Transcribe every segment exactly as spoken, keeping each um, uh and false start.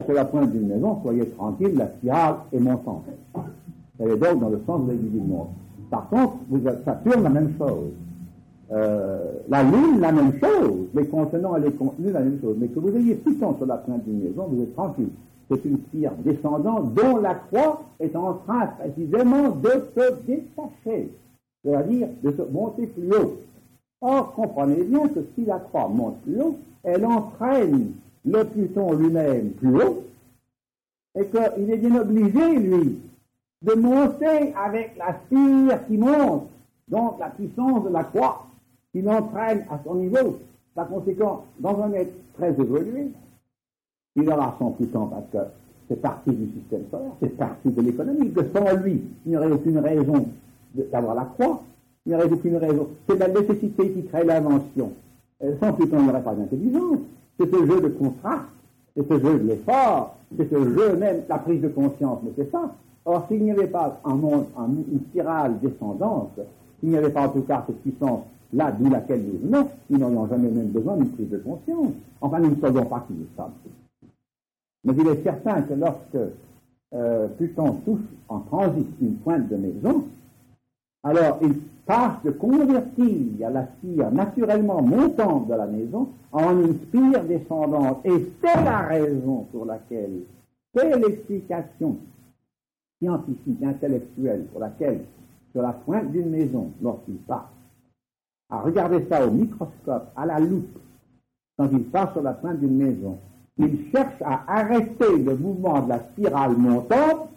sur la pointe d'une maison, soyez tranquille, la spirale est montante. Elle est donc dans le sens de l'aiguille du monde. Par contre, vous avez Saturne, la même chose. Euh, la Lune, la même chose. Les contenants et les contenus, la même chose. Mais que vous ayez Pluton sur la pointe d'une maison, vous êtes tranquille. C'est une spire descendante dont la croix est en train précisément de se détacher. C'est-à-dire de se monter plus haut. Or, comprenez bien que si la croix monte plus haut, elle entraîne le Pluton lui-même plus haut, et qu'il est bien obligé, lui, de monter avec la spire qui monte, donc la puissance de la croix, qui l'entraîne à son niveau. Par conséquent, dans un être très évolué, il aura son Pluton parce que c'est partie du système solaire, c'est partie de l'économie, que sans lui, il n'y aurait aucune raison d'avoir la croix, il n'y aurait aucune raison. C'est la nécessité qui crée l'invention. Sans Pluton, il n'y aurait pas d'intelligence. C'est ce jeu de contraste, c'est ce jeu de l'effort, c'est ce jeu même, la prise de conscience, mais c'est ça. Or, s'il n'y avait pas un monde, un, une spirale descendante, s'il n'y avait pas en tout cas cette puissance là d'où laquelle nous venons, nous n'aurions jamais même besoin d'une prise de conscience. Enfin, nous ne savons pas qui nous sommes. Mais il est certain que lorsque euh, Pluton touche en transit une pointe de maison, alors il passe de convertir la spire naturellement montante de la maison en une spire descendante. Et c'est la raison pour laquelle, c'est l'explication scientifique, intellectuelle, pour laquelle, sur la pointe d'une maison, lorsqu'il passe, à regarder ça au microscope, à la loupe, quand il passe sur la pointe d'une maison, il cherche à arrêter le mouvement de la spirale montante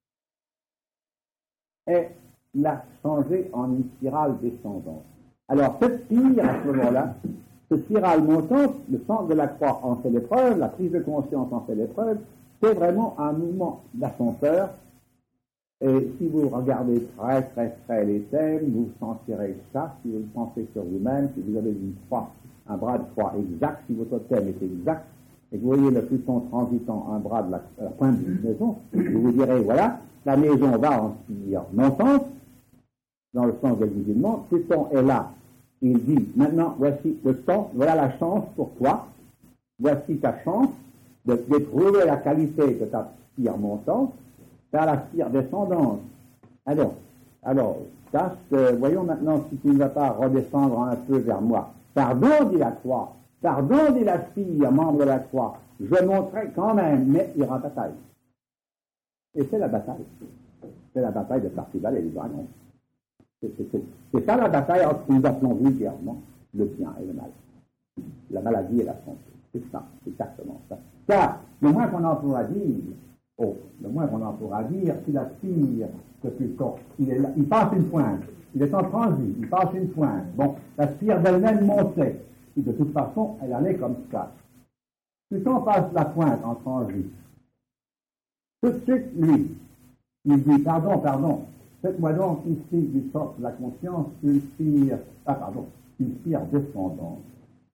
et la changer en une spirale descendante. Alors, cette spire, à ce moment-là, cette spirale montante, le centre de la croix en fait l'épreuve, la prise de conscience en fait l'épreuve, c'est vraiment un mouvement d'ascenseur. Et si vous regardez très, très, très les thèmes, vous sentirez ça, si vous le pensez sur vous-même, si vous avez une croix, un bras de croix exact, si votre thème est exact, et que vous voyez le Pluton transitant un bras de la, la pointe d'une maison, vous vous direz, voilà, la maison va en spire montante, dans le sens de l'aiguillement, Pluton est là. Il dit, maintenant, voici le temps, voilà la chance pour toi, voici ta chance de d'éprouver la qualité de ta spire montante, par la spire descendante. Alors, alors, ça, voyons maintenant si tu ne vas pas redescendre un peu vers moi. Pardon, dit la croix, pardon, dit la spire, membre de la croix, je monterai quand même, mais il y aura bataille. Et c'est la bataille. C'est la bataille de Parcival et du dragon. C'est ça la bataille entre ce que nous appelons vulgairement le bien et le mal. La maladie et la santé. C'est ça, c'est exactement ça. Car, le moins qu'on en pourra dire, oh, le moins qu'on en pourra dire, si la spire que Pluton, il, est là, il passe une pointe, il est en transit, il passe une pointe. Bon, la spire d'elle-même montait, et de toute façon, elle allait comme ça. Pluton passe la pointe en transit. Tout de suite, lui, il dit, pardon, pardon, faites-moi donc ici, du sort de la conscience, une spire, ah pardon, une spire descendante.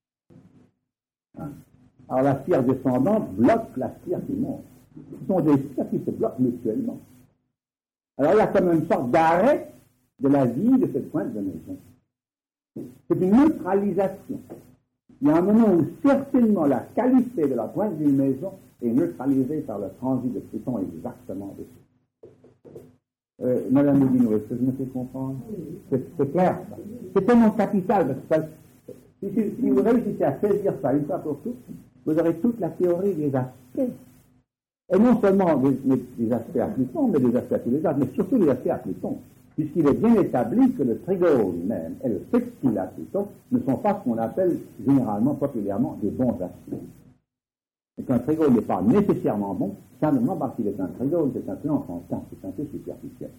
Hein? Alors la spire descendante bloque la spire qui monte. Ce sont des spires qui se bloquent mutuellement. Alors il y a comme une sorte d'arrêt de la vie de cette pointe de maison. C'est une neutralisation. Il y a un moment où certainement la qualité de la pointe d'une maison est neutralisée par le transit de Pluton exactement dessus. Euh, Madame Moudino, est-ce que je me fais comprendre? C'est, c'est clair. C'est tellement capital. Parce que ça, si, si, si vous réussissez à saisir ça une fois pour toutes, vous aurez toute la théorie des aspects. Et non seulement des, des aspects à Pluton, mais des aspects à tous les autres, mais surtout des aspects à Pluton. Puisqu'il est bien établi que le trigone lui-même et le sextile à Pluton ne sont pas ce qu'on appelle généralement, populairement, des bons aspects. Et qu'un trigone n'est pas nécessairement bon, simplement parce qu'il est un trigone, c'est un peu enfantin, c'est un peu superficiel.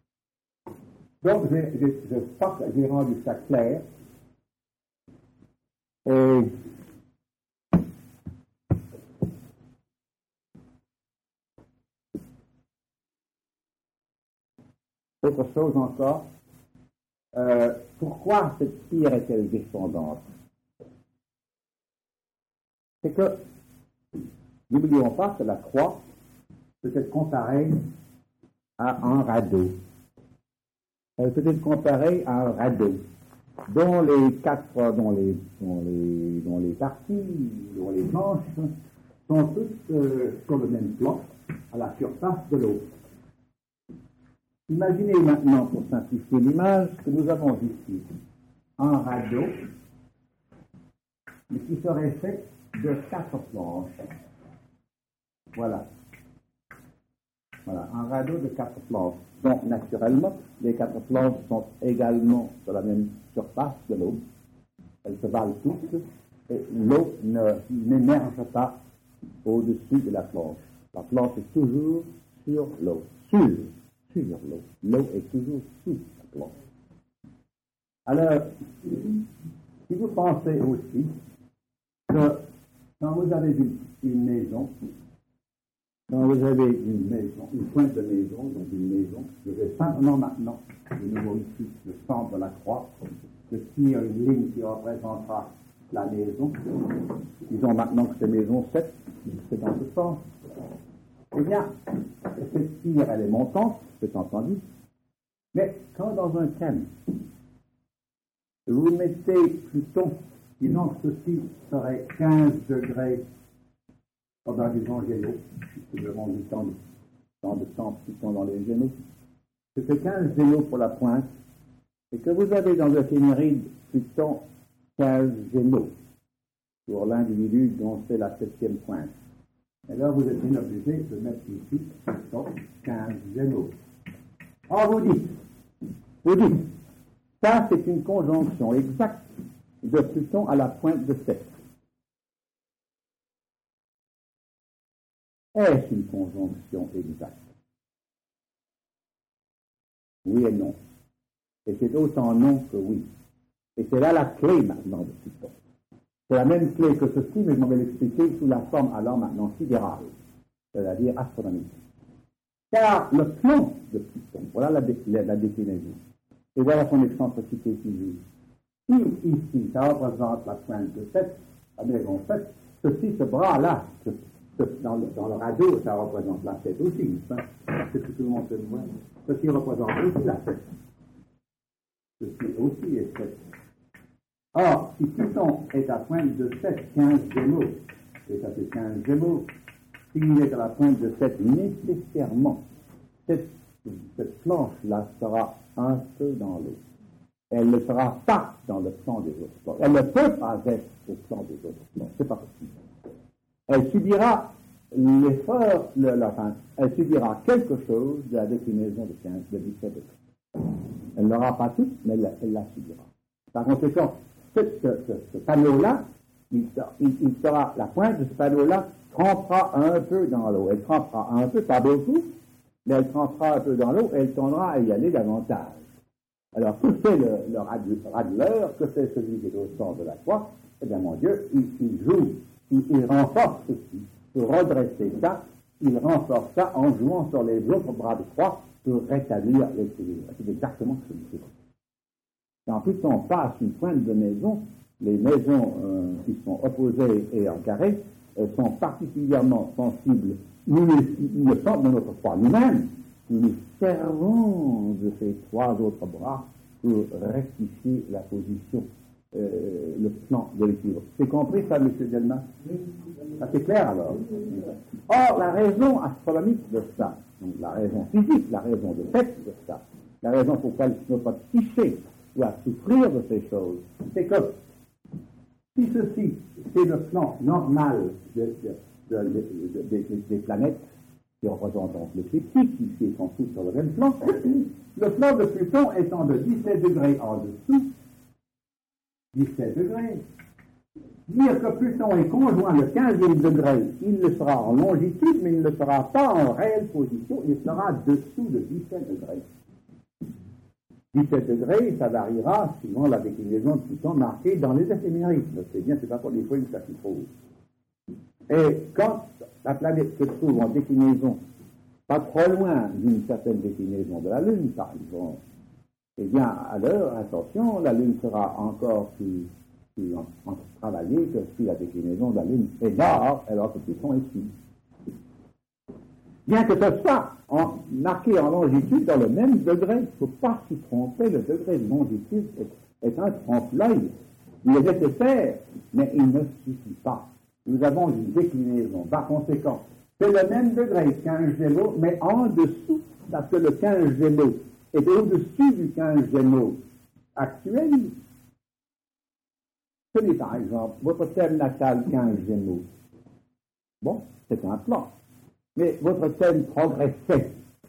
Donc, j'ai, j'ai, je crois que j'ai rendu ça clair. Et autre chose encore, euh, pourquoi cette spire est-elle descendante? C'est que, n'oublions pas que la croix peut être comparée à un radeau. Elle peut être comparée à un radeau dont les quatre, dont les, dont les, dont les parties, dont les manches sont toutes euh, sur le même plan, à la surface de l'eau. Imaginez maintenant, pour simplifier l'image, que nous avons ici un radeau, mais qui serait fait de quatre planches. Voilà. Voilà, un radeau de quatre planches. Donc, naturellement, les quatre planches sont également sur la même surface de l'eau. Elles se valent toutes, et l'eau n'émerge pas au-dessus de la planche. La planche est toujours sur l'eau. Sur, sur l'eau. L'eau est toujours sous la planche. Alors, si vous pensez aussi que quand vous avez une, une maison, quand vous avez une maison, une pointe de maison, donc une maison, je vais simplement maintenant, de nouveau ici, le centre de la croix, je tire une ligne qui représentera la maison. Disons maintenant que c'est maison sept, c'est dans ce sens. Eh bien, cette tire, elle est montante, c'est entendu, mais quand dans un canne, vous mettez Pluton, disons que ceci serait quinze degrés, pendant disons Gémeaux, puisque nous avons du temps, temps de temps Pluton dans les Gémeaux, que c'est quinze Gémeaux pour la pointe, et que vous avez dans l'éphéméride Pluton quinze Gémeaux pour l'individu dont c'est la septième pointe. Et là, vous êtes bien obligé de mettre ici Pluton quinze Gémeaux. Or, vous dites, vous dites, ça c'est une conjonction exacte de Pluton à la pointe de sept. Est-ce une conjonction exacte? Oui et non. Et c'est autant non que oui. Et c'est là la clé maintenant de Pluton. C'est la même clé que ceci, mais je vais l'expliquer sous la forme alors maintenant sidérale, c'est-à-dire astronomique. Car le plan de Pluton, voilà la, dé, la, la déclinaison, et voilà son excentricité physique. Si ici, ça représente la pointe de sept, la maison sept, ceci, ce bras-là, ce, ce, dans, le, dans le radeau, ça représente la sept aussi, hein, parce que tout le monde peut le voir. Ceci représente aussi la sept. Ceci aussi est sept. Or, si Pluton est à pointe de sept, quinze Gémeaux, et ça fait quinze Gémeaux, s'il est à la pointe de sept, nécessairement, cette, cette planche-là sera un peu dans l'eau. Elle ne sera pas dans le plan des autres plans. Elle ne peut pas être au plan des autres plans. C'est pas possible. Elle subira l'effort, le, la, enfin, elle subira quelque chose de la déclinaison de quinze, de dix-sept degrés. Elle n'aura pas tout, mais elle, elle la subira. Par conséquent, ce, ce, ce, ce panneau-là, il, il, il sera, la pointe de ce panneau-là trempera un peu dans l'eau. Elle trempera un peu, pas beaucoup, mais elle trempera un peu dans l'eau et elle tendra à y aller davantage. Alors, que fait le, le radeleur, que fait celui qui est au centre de la croix? Eh bien, mon Dieu, il, il joue, il, il renforce ceci. Pour redresser ça, il renforce ça en jouant sur les autres bras de croix pour rétablir l'équilibre. C'est exactement ce qu'il fait. Quand Pluton passe une pointe de maison, les maisons euh, qui sont opposées et en carré euh, sont particulièrement sensibles. Nous, nous le sommes de notre croix nous-mêmes. Nous nous servons de ces trois autres bras pour rectifier la position, euh, le plan de l'équilibre. C'est compris ça, M. Delmas? Ça c'est clair alors. Or, la raison astronomique de ça, donc la raison physique, la raison de fait de ça, la raison pour laquelle notre psyché doit souffrir de ces choses, c'est que si ceci, c'est le plan normal de, de, de, de, de, des planètes, qui représentent donc l'écliptique, qui sont tous sur le même plan, le plan de Pluton étant de dix-sept degrés en dessous, dix-sept degrés, dire que Pluton est conjoint le quinzième degré, il le sera en longitude, mais il ne sera pas en réelle position, il sera dessous de dix-sept degrés. dix-sept degrés, ça variera suivant la déclinaison de Pluton marquée dans les éphémérides. C'est bien, c'est pas pour les fois que ça s'y trouve. Et quand la planète se trouve en déclinaison, pas trop loin d'une certaine déclinaison de la Lune, par exemple, eh bien, alors, attention, la Lune sera encore plus, plus en, en travaillée que si la déclinaison de la Lune est nord, alors que Pluton est sud. Bien que ce soit en, marqué en longitude dans le même degré, il ne faut pas s'y tromper, le degré de longitude est, est un trompe-l'œil. Il est nécessaire, mais il ne suffit pas. nous avons une déclinaison. Par conséquent, c'est le même degré quinze Gémeaux, mais en dessous, parce que le quinze Gémeaux est au-dessus du quinze Gémeaux actuel. Tenez par exemple, votre thème natal quinze Gémeaux. Bon, c'est un plan. Mais votre thème progressait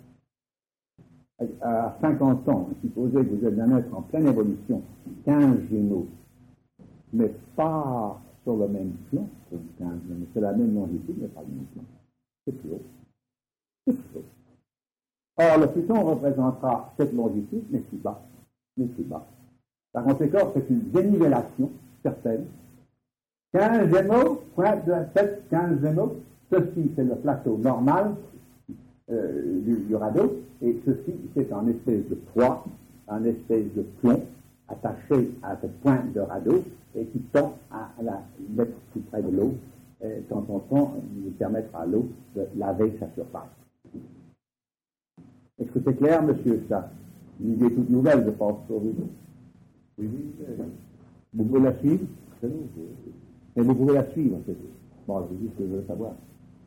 à cinquante ans, supposez que vous êtes un être en pleine évolution, quinze Gémeaux, mais pas sur le même plan que le quinze Gémeaux. C'est la même longitude, mais pas le même plan. C'est plus haut. C'est plus haut. Or, le Pluton représentera cette longitude, mais plus bas. Mais plus bas. Par conséquent, c'est une dénivellation certaine. quinze Gémeaux, pointe de sept, quinze Gémeaux, ceci c'est le plateau normal euh, du, du radeau, et ceci c'est un espèce de poids, un espèce de plomb attaché à cette pointe de radeau et qui tend à la mettre tout près de l'eau, et quand on tend, il permettre à l'eau de laver sa surface. Est-ce que c'est clair, monsieur, ça? Une idée toute nouvelle, je pense, pour vous. Oui, oui. Vous pouvez la suivre? Mais vous pouvez la suivre, c'est tout. Bon, je vous dis ce que je veux savoir.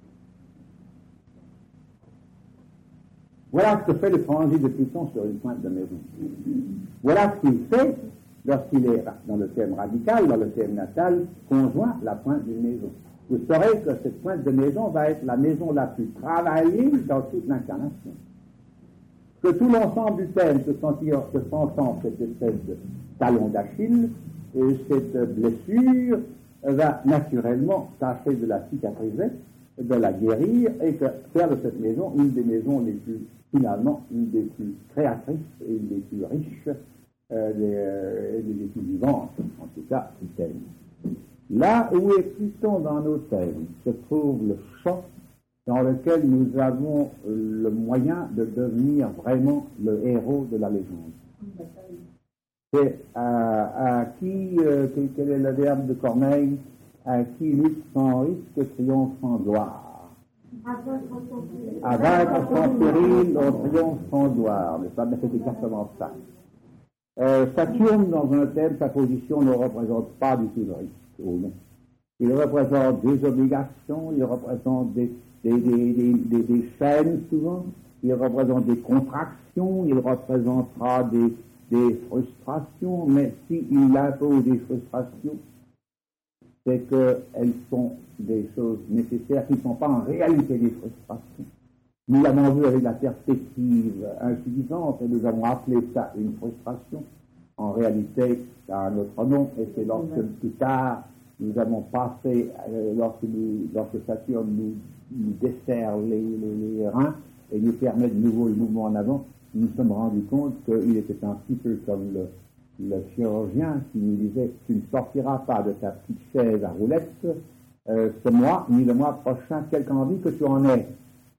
Voilà ce que fait le transit de Pluton sur une pointe de maison. Voilà ce qu'il fait lorsqu'il est dans le thème radical, dans le thème natal, conjoint la pointe d'une maison. Vous saurez que cette pointe de maison va être la maison la plus travaillée dans toute l'incarnation. Que tout l'ensemble du thème se sentir, se sentant cette espèce de talon d'Achille, et cette blessure va naturellement tâcher de la cicatriser, de la guérir, et que faire de cette maison une des maisons les plus, finalement, une des plus créatrices et une des plus riches, euh, des, euh, des plus vivantes, en tout cas, du thème. Là où est Pluton dans nos thèmes, se trouve le champ dans lequel nous avons le moyen de devenir vraiment le héros de la légende. C'est à, à qui, euh, quel est le verbe de Corneille, à qui lutte sans risque triomphe sans gloire. À vaincre sans péril, on triomphe sans gloire. Mais c'est exactement ça. Euh, Saturne, dans un thème, sa position ne représente pas du tout le risque. Oh non. Il représente des obligations, il représente des, des, des, des, des, des chaînes souvent, il représente des contractions, il représentera des, des frustrations, mais s'il impose des frustrations, c'est qu'elles sont des choses nécessaires qui ne sont pas en réalité des frustrations. Nous l'avons vu avec la perspective insuffisante et nous avons appelé ça une frustration. En réalité, ça a un autre nom, et c'est lorsque plus tard, nous avons passé, euh, lorsque, nous, lorsque Saturne nous, nous dessert les, les, les reins et nous permet de nouveau le mouvement en avant, nous nous sommes rendus compte qu'il était un petit peu comme le, le chirurgien qui nous disait « Tu ne sortiras pas de ta petite chaise à roulettes euh, ce mois, ni le mois prochain, quelque envie que tu en aies. »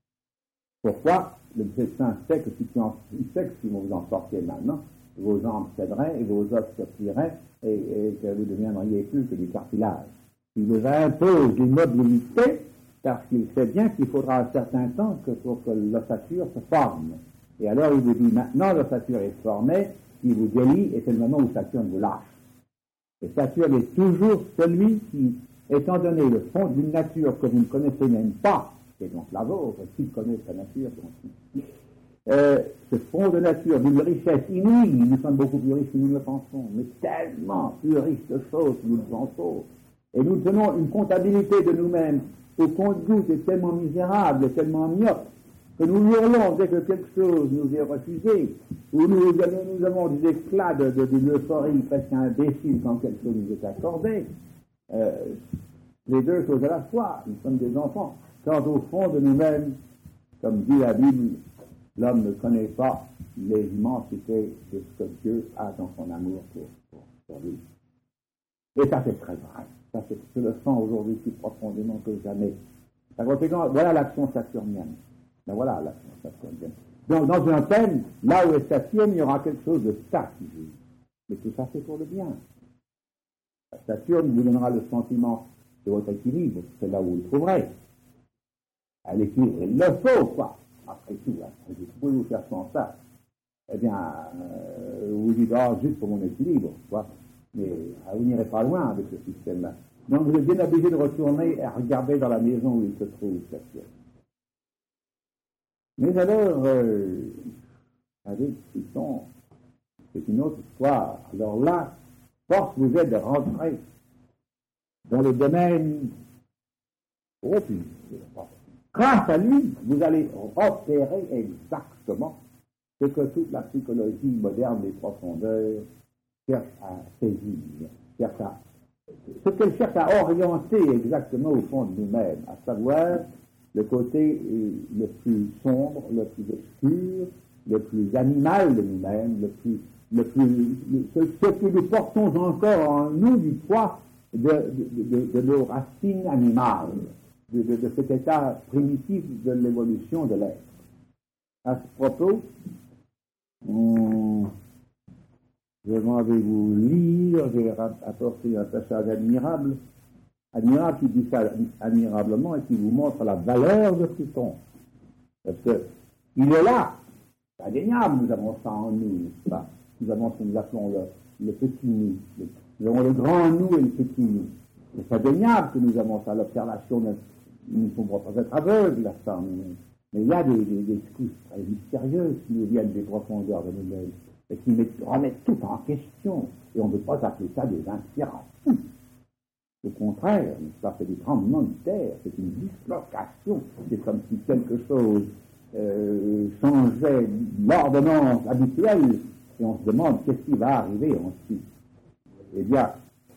Pourquoi? Le médecin sait que si tu en, il sait que si vous en sortiez maintenant, vos jambes céderaient et vos os se plieraient et, et que vous ne deviendriez plus que du cartilage. Il vous impose l'immobilité parce qu'il sait bien qu'il faudra un certain temps que pour que l'ossature se forme. Et alors il vous dit maintenant l'ossature est formée, il vous délie et c'est le moment où Saturne vous lâche. Et Saturne est toujours celui qui, étant donné le fond d'une nature que vous ne connaissez même pas, et donc la vôtre, qui connaît sa nature, donc, Euh, ce fond de nature d'une richesse inouïe, nous sommes beaucoup plus riches que nous le pensons, mais tellement plus riches de choses que nous le pensons. Et nous tenons une comptabilité de nous-mêmes au compte-gouttes est tellement misérable, et tellement myope, que nous hurlons dès que quelque chose nous est refusé, ou nous, nous avons des éclats de, de, d'une euphorie presque imbécile quand quelque chose nous est accordé. Euh, les deux choses à la fois, nous sommes des enfants. Quant au fond de nous-mêmes, comme dit la Bible, l'homme ne connaît pas l'immensité de ce que Dieu a dans son amour pour, pour, pour lui. Et ça, c'est très vrai. Ça, c'est, je le sens aujourd'hui plus profondément que jamais. Par conséquent, voilà l'action saturnienne. Ben voilà l'action saturnienne. Donc, dans un thème, là où est Saturne, il y aura quelque chose de ça qui joue. Mais tout ça, c'est pour le bien. Saturne vous donnera le sentiment de votre équilibre. C'est là où vous le trouverez. À l'équilibre, il le faut, quoi. Après tout, hein, vous pouvez vous faire sans ça. Eh bien, euh, vous dites, oh, juste pour mon équilibre, quoi. Mais euh, vous n'irez pas loin avec ce système-là. Donc vous êtes bien obligé de retourner et regarder dans la maison où il se trouve, cette pièce. Mais alors, euh, avec Pluton, c'est une autre histoire. Alors là, force vous est de rentrer dans le domaine profond. Grâce à lui, vous allez repérer exactement ce que toute la psychologie moderne des profondeurs cherche à saisir, cherche à, ce qu'elle cherche à orienter exactement au fond de nous-mêmes, à savoir le côté euh, le plus sombre, le plus obscur, le plus animal de nous-mêmes, le plus, le plus, le, ce, ce que nous portons encore en nous du poids de, de, de, de nos racines animales, de, de, de cet état primitif de l'évolution de l'être. À ce propos, on, je vais vous lire, je vais apporter un passage admirable, admirable qui dit ça admirablement et qui vous montre la valeur de Pluton. Parce que il est là, c'est indéniable, nous avons ça en nous, n'est-ce pas? Nous avons ce que nous appelons le, le petit nous. Le, nous avons le grand nous et le petit nous. C'est indéniable que nous avons ça, l'observation, nous ne pouvons pas être aveugles à ça, mais, mais il y a des, des, des secousses très mystérieuses qui nous viennent des profondeurs de nous-mêmes et qui mettent, remettent tout en question. Et on ne peut pas appeler ça des inspirations. Au contraire, ça fait des tremblements de terre, c'est une dislocation. C'est comme si quelque chose euh, changeait l'ordonnance habituelle et on se demande qu'est-ce qui va arriver ensuite. Eh bien,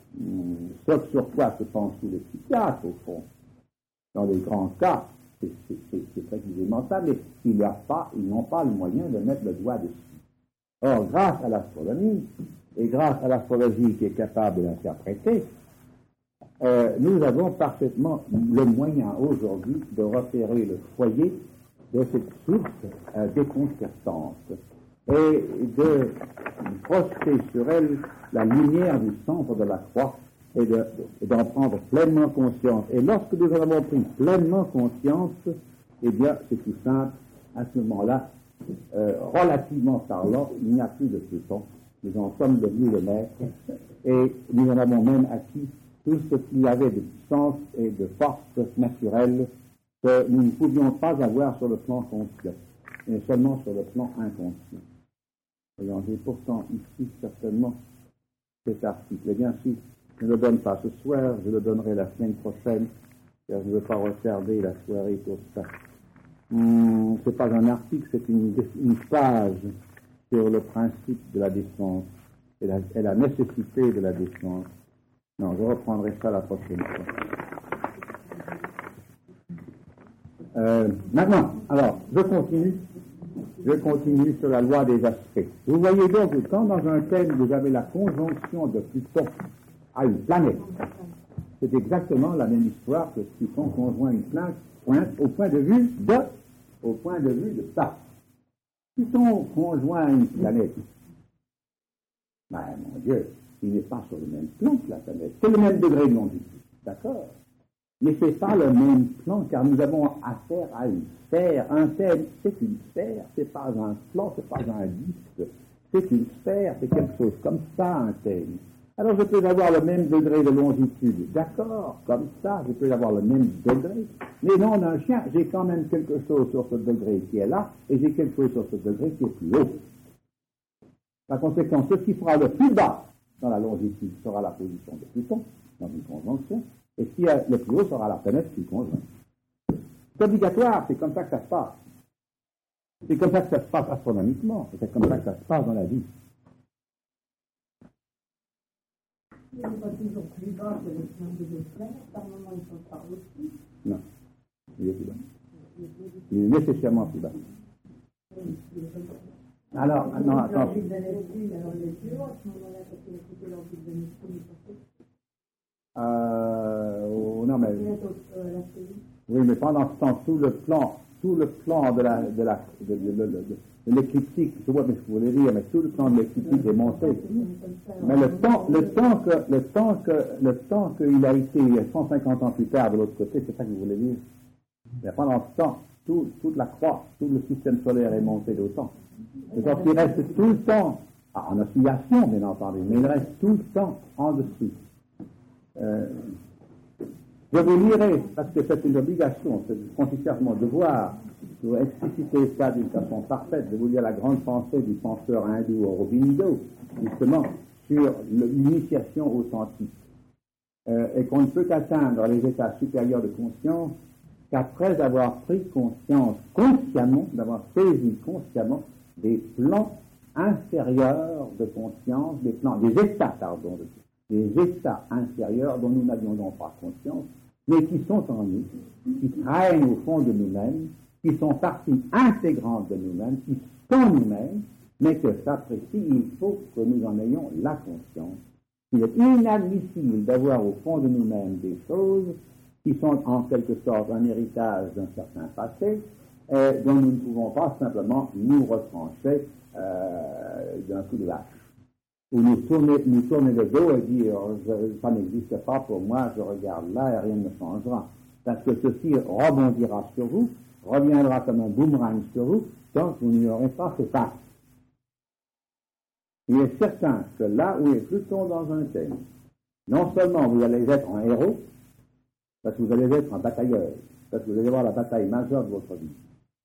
ce sur quoi se pensent tous les psychiatres, au fond, dans les grands cas, c'est, c'est, c'est, c'est précisément ça, mais ils n'ont pas, ils n'ont pas le moyen de mettre le doigt dessus. Or, grâce à l'astronomie, et grâce à l'astrologie qui est capable d'interpréter, euh, nous avons parfaitement le moyen aujourd'hui de repérer le foyer de cette source euh, déconcertante et de projeter sur elle la lumière du centre de la croix et, de, et d'en prendre pleinement conscience. Et lorsque nous en avons pris pleinement conscience, eh bien, c'est tout simple, à ce moment-là, euh, relativement parlant, il n'y a plus de Pluton. Nous en sommes devenus le maître et nous en avons même acquis tout ce qu'il y avait de puissance et de force naturelle que nous ne pouvions pas avoir sur le plan conscient, mais seulement sur le plan inconscient. Et j'ai pourtant ici certainement cet article. Et bien sûr, je ne le donne pas ce soir, je le donnerai la semaine prochaine, car je ne veux pas retarder la soirée pour ça. Hum, ce n'est pas un article, c'est une, une page sur le principe de la défense et la, et la nécessité de la défense. Non, je reprendrai ça la prochaine fois. Euh, maintenant, alors, je continue. Je continue sur la loi des aspects. Vous voyez donc que quand dans un thème vous avez la conjonction de Pluton à une planète, c'est exactement la même histoire que Pluton conjoint une planète au point de vue de, au point de vue de ça. Pluton conjoint une planète. Ben, mon Dieu, il n'est pas sur le même plan que la planète. C'est le même degré de longitude, d'accord? Mais ce n'est pas le même plan, car nous avons affaire à une sphère. Un thème, c'est une sphère, c'est pas un plan, c'est pas un disque. C'est une sphère, c'est quelque chose comme ça, un thème. Alors je peux avoir le même degré de longitude, d'accord, comme ça, je peux avoir le même degré. Mais non, d'un chien, j'ai quand même quelque chose sur ce degré qui est là, et j'ai quelque chose sur ce degré qui est plus haut. Par conséquent, ce qui sera le plus bas dans la longitude sera la position de Pluton, dans une conjonction, et ce qui est le plus haut sera la planète qui conjoint. C'est obligatoire, c'est comme ça que ça se passe. C'est comme ça que ça se passe astronomiquement, c'est comme ça que ça se passe dans la vie. Il n'est pas toujours plus bas que le plan de deux planètes, par moment ils sont pas aussi. Non, il est plus bas. Il est nécessairement plus bas. Alors, non, attends. L'orbite de Neptune, alors il est plus haut à ce moment-là, parce qu'il a quitté l'orbite de Neptune. Euh, oh, non, mais. Euh, oui, mais pendant ce temps, tout le plan, tout le plan de la, de la, de, de, de, de, de l'écliptique, je vois ce que vous voulez dire, mais tout le plan de l'écliptique est monté. Mais le temps, le temps que, le temps que, le temps qu'il a été cent cinquante ans plus tard de l'autre côté, c'est ça que vous voulez dire. Mais pendant ce temps, tout, toute la croix, tout le système solaire est monté d'autant. Et donc il reste tout le temps, en oscillation bien entendu, mais il reste tout le temps en dessous. Euh, Je vous lirai, parce que c'est une obligation, c'est foncièrement mon devoir, pour expliciter ça d'une façon parfaite, de vous lire la grande pensée du penseur hindou Aurobindo, justement, sur l'initiation authentique. Euh, et qu'on ne peut atteindre les états supérieurs de conscience qu'après avoir pris conscience consciemment, d'avoir saisi consciemment des plans inférieurs de conscience, des plans, des états, pardon, des états inférieurs dont nous n'avions donc pas conscience, mais qui sont en nous, qui traînent au fond de nous-mêmes, qui sont partie intégrante de nous-mêmes, qui sont nous-mêmes, mais que s'apprécie, il faut que nous en ayons la conscience. Il est inadmissible d'avoir au fond de nous-mêmes des choses qui sont en quelque sorte un héritage d'un certain passé, euh, dont nous ne pouvons pas simplement nous retrancher euh, d'un coup de vache. Ou nous tourner, nous tourner le dos et dire je, ça n'existe pas pour moi, je regarde là et rien ne changera. Parce que ceci rebondira sur vous, reviendra comme un boomerang sur vous, donc vous n'y aurez pas fait face. Il est certain que là où est Pluton dans un thème, non seulement vous allez être un héros, parce que vous allez être un batailleur, parce que vous allez voir la bataille majeure de votre vie.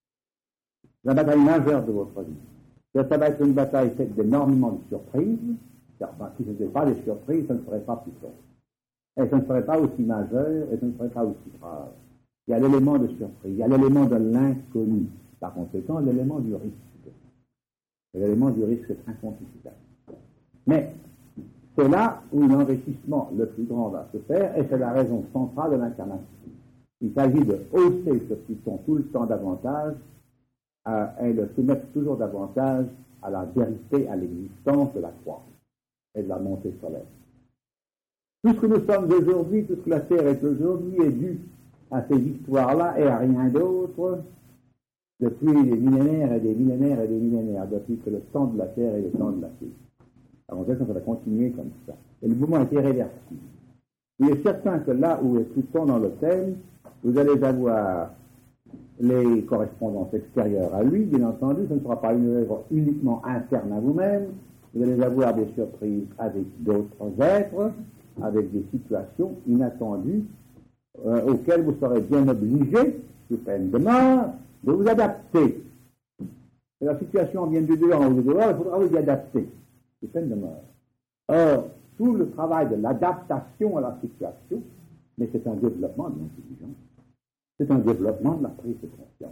La bataille majeure de votre vie. Ça, ça va être une bataille faite d'énormément de surprises, car ben, si ce n'était pas des surprises, ça ne serait pas Pluton. Et ça ne serait pas aussi majeur, et ça ne serait pas aussi grave. Il y a l'élément de surprise, il y a l'élément de l'inconnu, par conséquent, l'élément du risque. Et l'élément du risque est incontestable. Mais c'est là où l'enrichissement le plus grand va se faire, et c'est la raison centrale de l'incarnation. Il s'agit de hausser ce Pluton tout le temps davantage, euh, et de soumettre toujours davantage à la vérité, à l'existence de la croix et de la montée solaire. Tout ce que nous sommes aujourd'hui, tout ce que la Terre est aujourd'hui est dû à ces victoires-là et à rien d'autre depuis des millénaires et des millénaires et des millénaires, depuis que le temps de la Terre et le temps de la Terre. Alors, on va continuer comme ça. Et le mouvement est irréversible. Il est certain que là où est Pluton dans le thème, vous allez avoir les correspondances extérieures à lui, bien entendu, ce ne sera pas une œuvre uniquement interne à vous-même, vous allez avoir des surprises avec d'autres êtres, avec des situations inattendues, euh, auxquelles vous serez bien obligé, sous peine de mort, de vous adapter. Et la situation vient du dehors ou du dehors, il faudra vous y adapter, sous peine de mort. Or, tout le travail de l'adaptation à la situation, mais c'est un développement de l'intelligence. C'est un développement de la prise de conscience.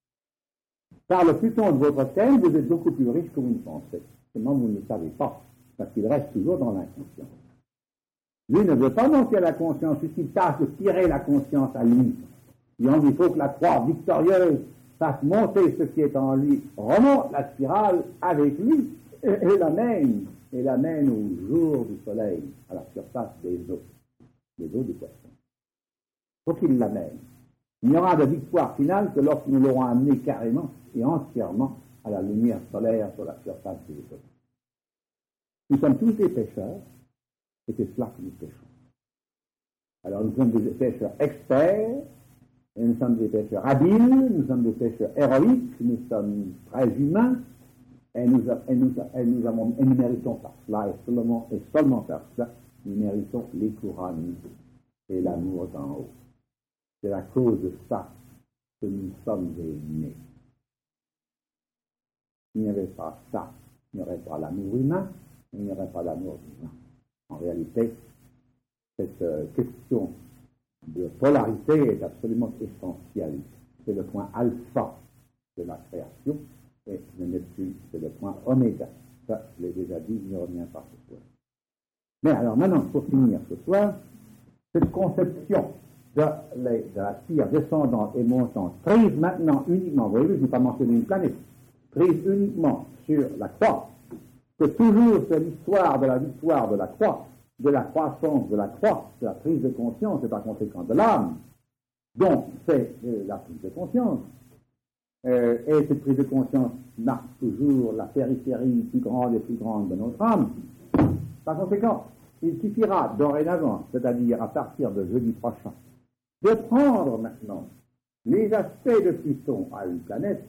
Par le Pluton de votre thème, vous êtes beaucoup plus riche que vous ne pensez. Seulement, vous ne le savez pas, parce qu'il reste toujours dans l'inconscient. Lui ne veut pas manquer à la conscience, il tâche de tirer la conscience à lui. Donc, il faut que la croix victorieuse fasse monter ce qui est en lui, remonte la spirale avec lui, et, et l'amène, et l'amène au jour du soleil, à la surface des eaux, des eaux du poisson. Il faut qu'il l'amène. Il n'y aura de victoire finale que lorsque nous l'aurons amené carrément et entièrement à la lumière solaire sur la surface des eaux. Nous sommes tous des pécheurs, et c'est cela que nous péchons. Alors nous sommes des pécheurs experts, et nous sommes des pécheurs habiles, nous sommes des pécheurs héroïques, nous sommes très humains, et nous, et nous, et nous, avons, et nous méritons par cela, et seulement, et seulement par cela, nous méritons les couronnes et l'amour d'en haut. C'est à cause de ça que nous sommes nés. S'il n'y avait pas ça, il n'y aurait pas l'amour humain, il n'y aurait pas l'amour divin. En réalité, cette euh, question de polarité est absolument essentielle. C'est le point alpha de la création, et le Neptune, c'est le point oméga. Ça, je l'ai déjà dit, je n'y reviens pas ce soir. Mais alors maintenant, pour finir ce soir, cette conception de, les, de la cire descendante et montante, prise maintenant uniquement, vous voyez, je n'ai pas mentionné une planète, prise uniquement sur la croix, que toujours c'est l'histoire de la victoire de la croix, de la croissance de la croix, de la prise de conscience et par conséquent de l'âme. Donc, c'est euh, la prise de conscience. Euh, et cette prise de conscience marque toujours la périphérie plus grande et plus grande de notre âme. Par conséquent, il suffira dorénavant, c'est-à-dire à partir de jeudi prochain, de prendre maintenant les aspects de Pluton à une planète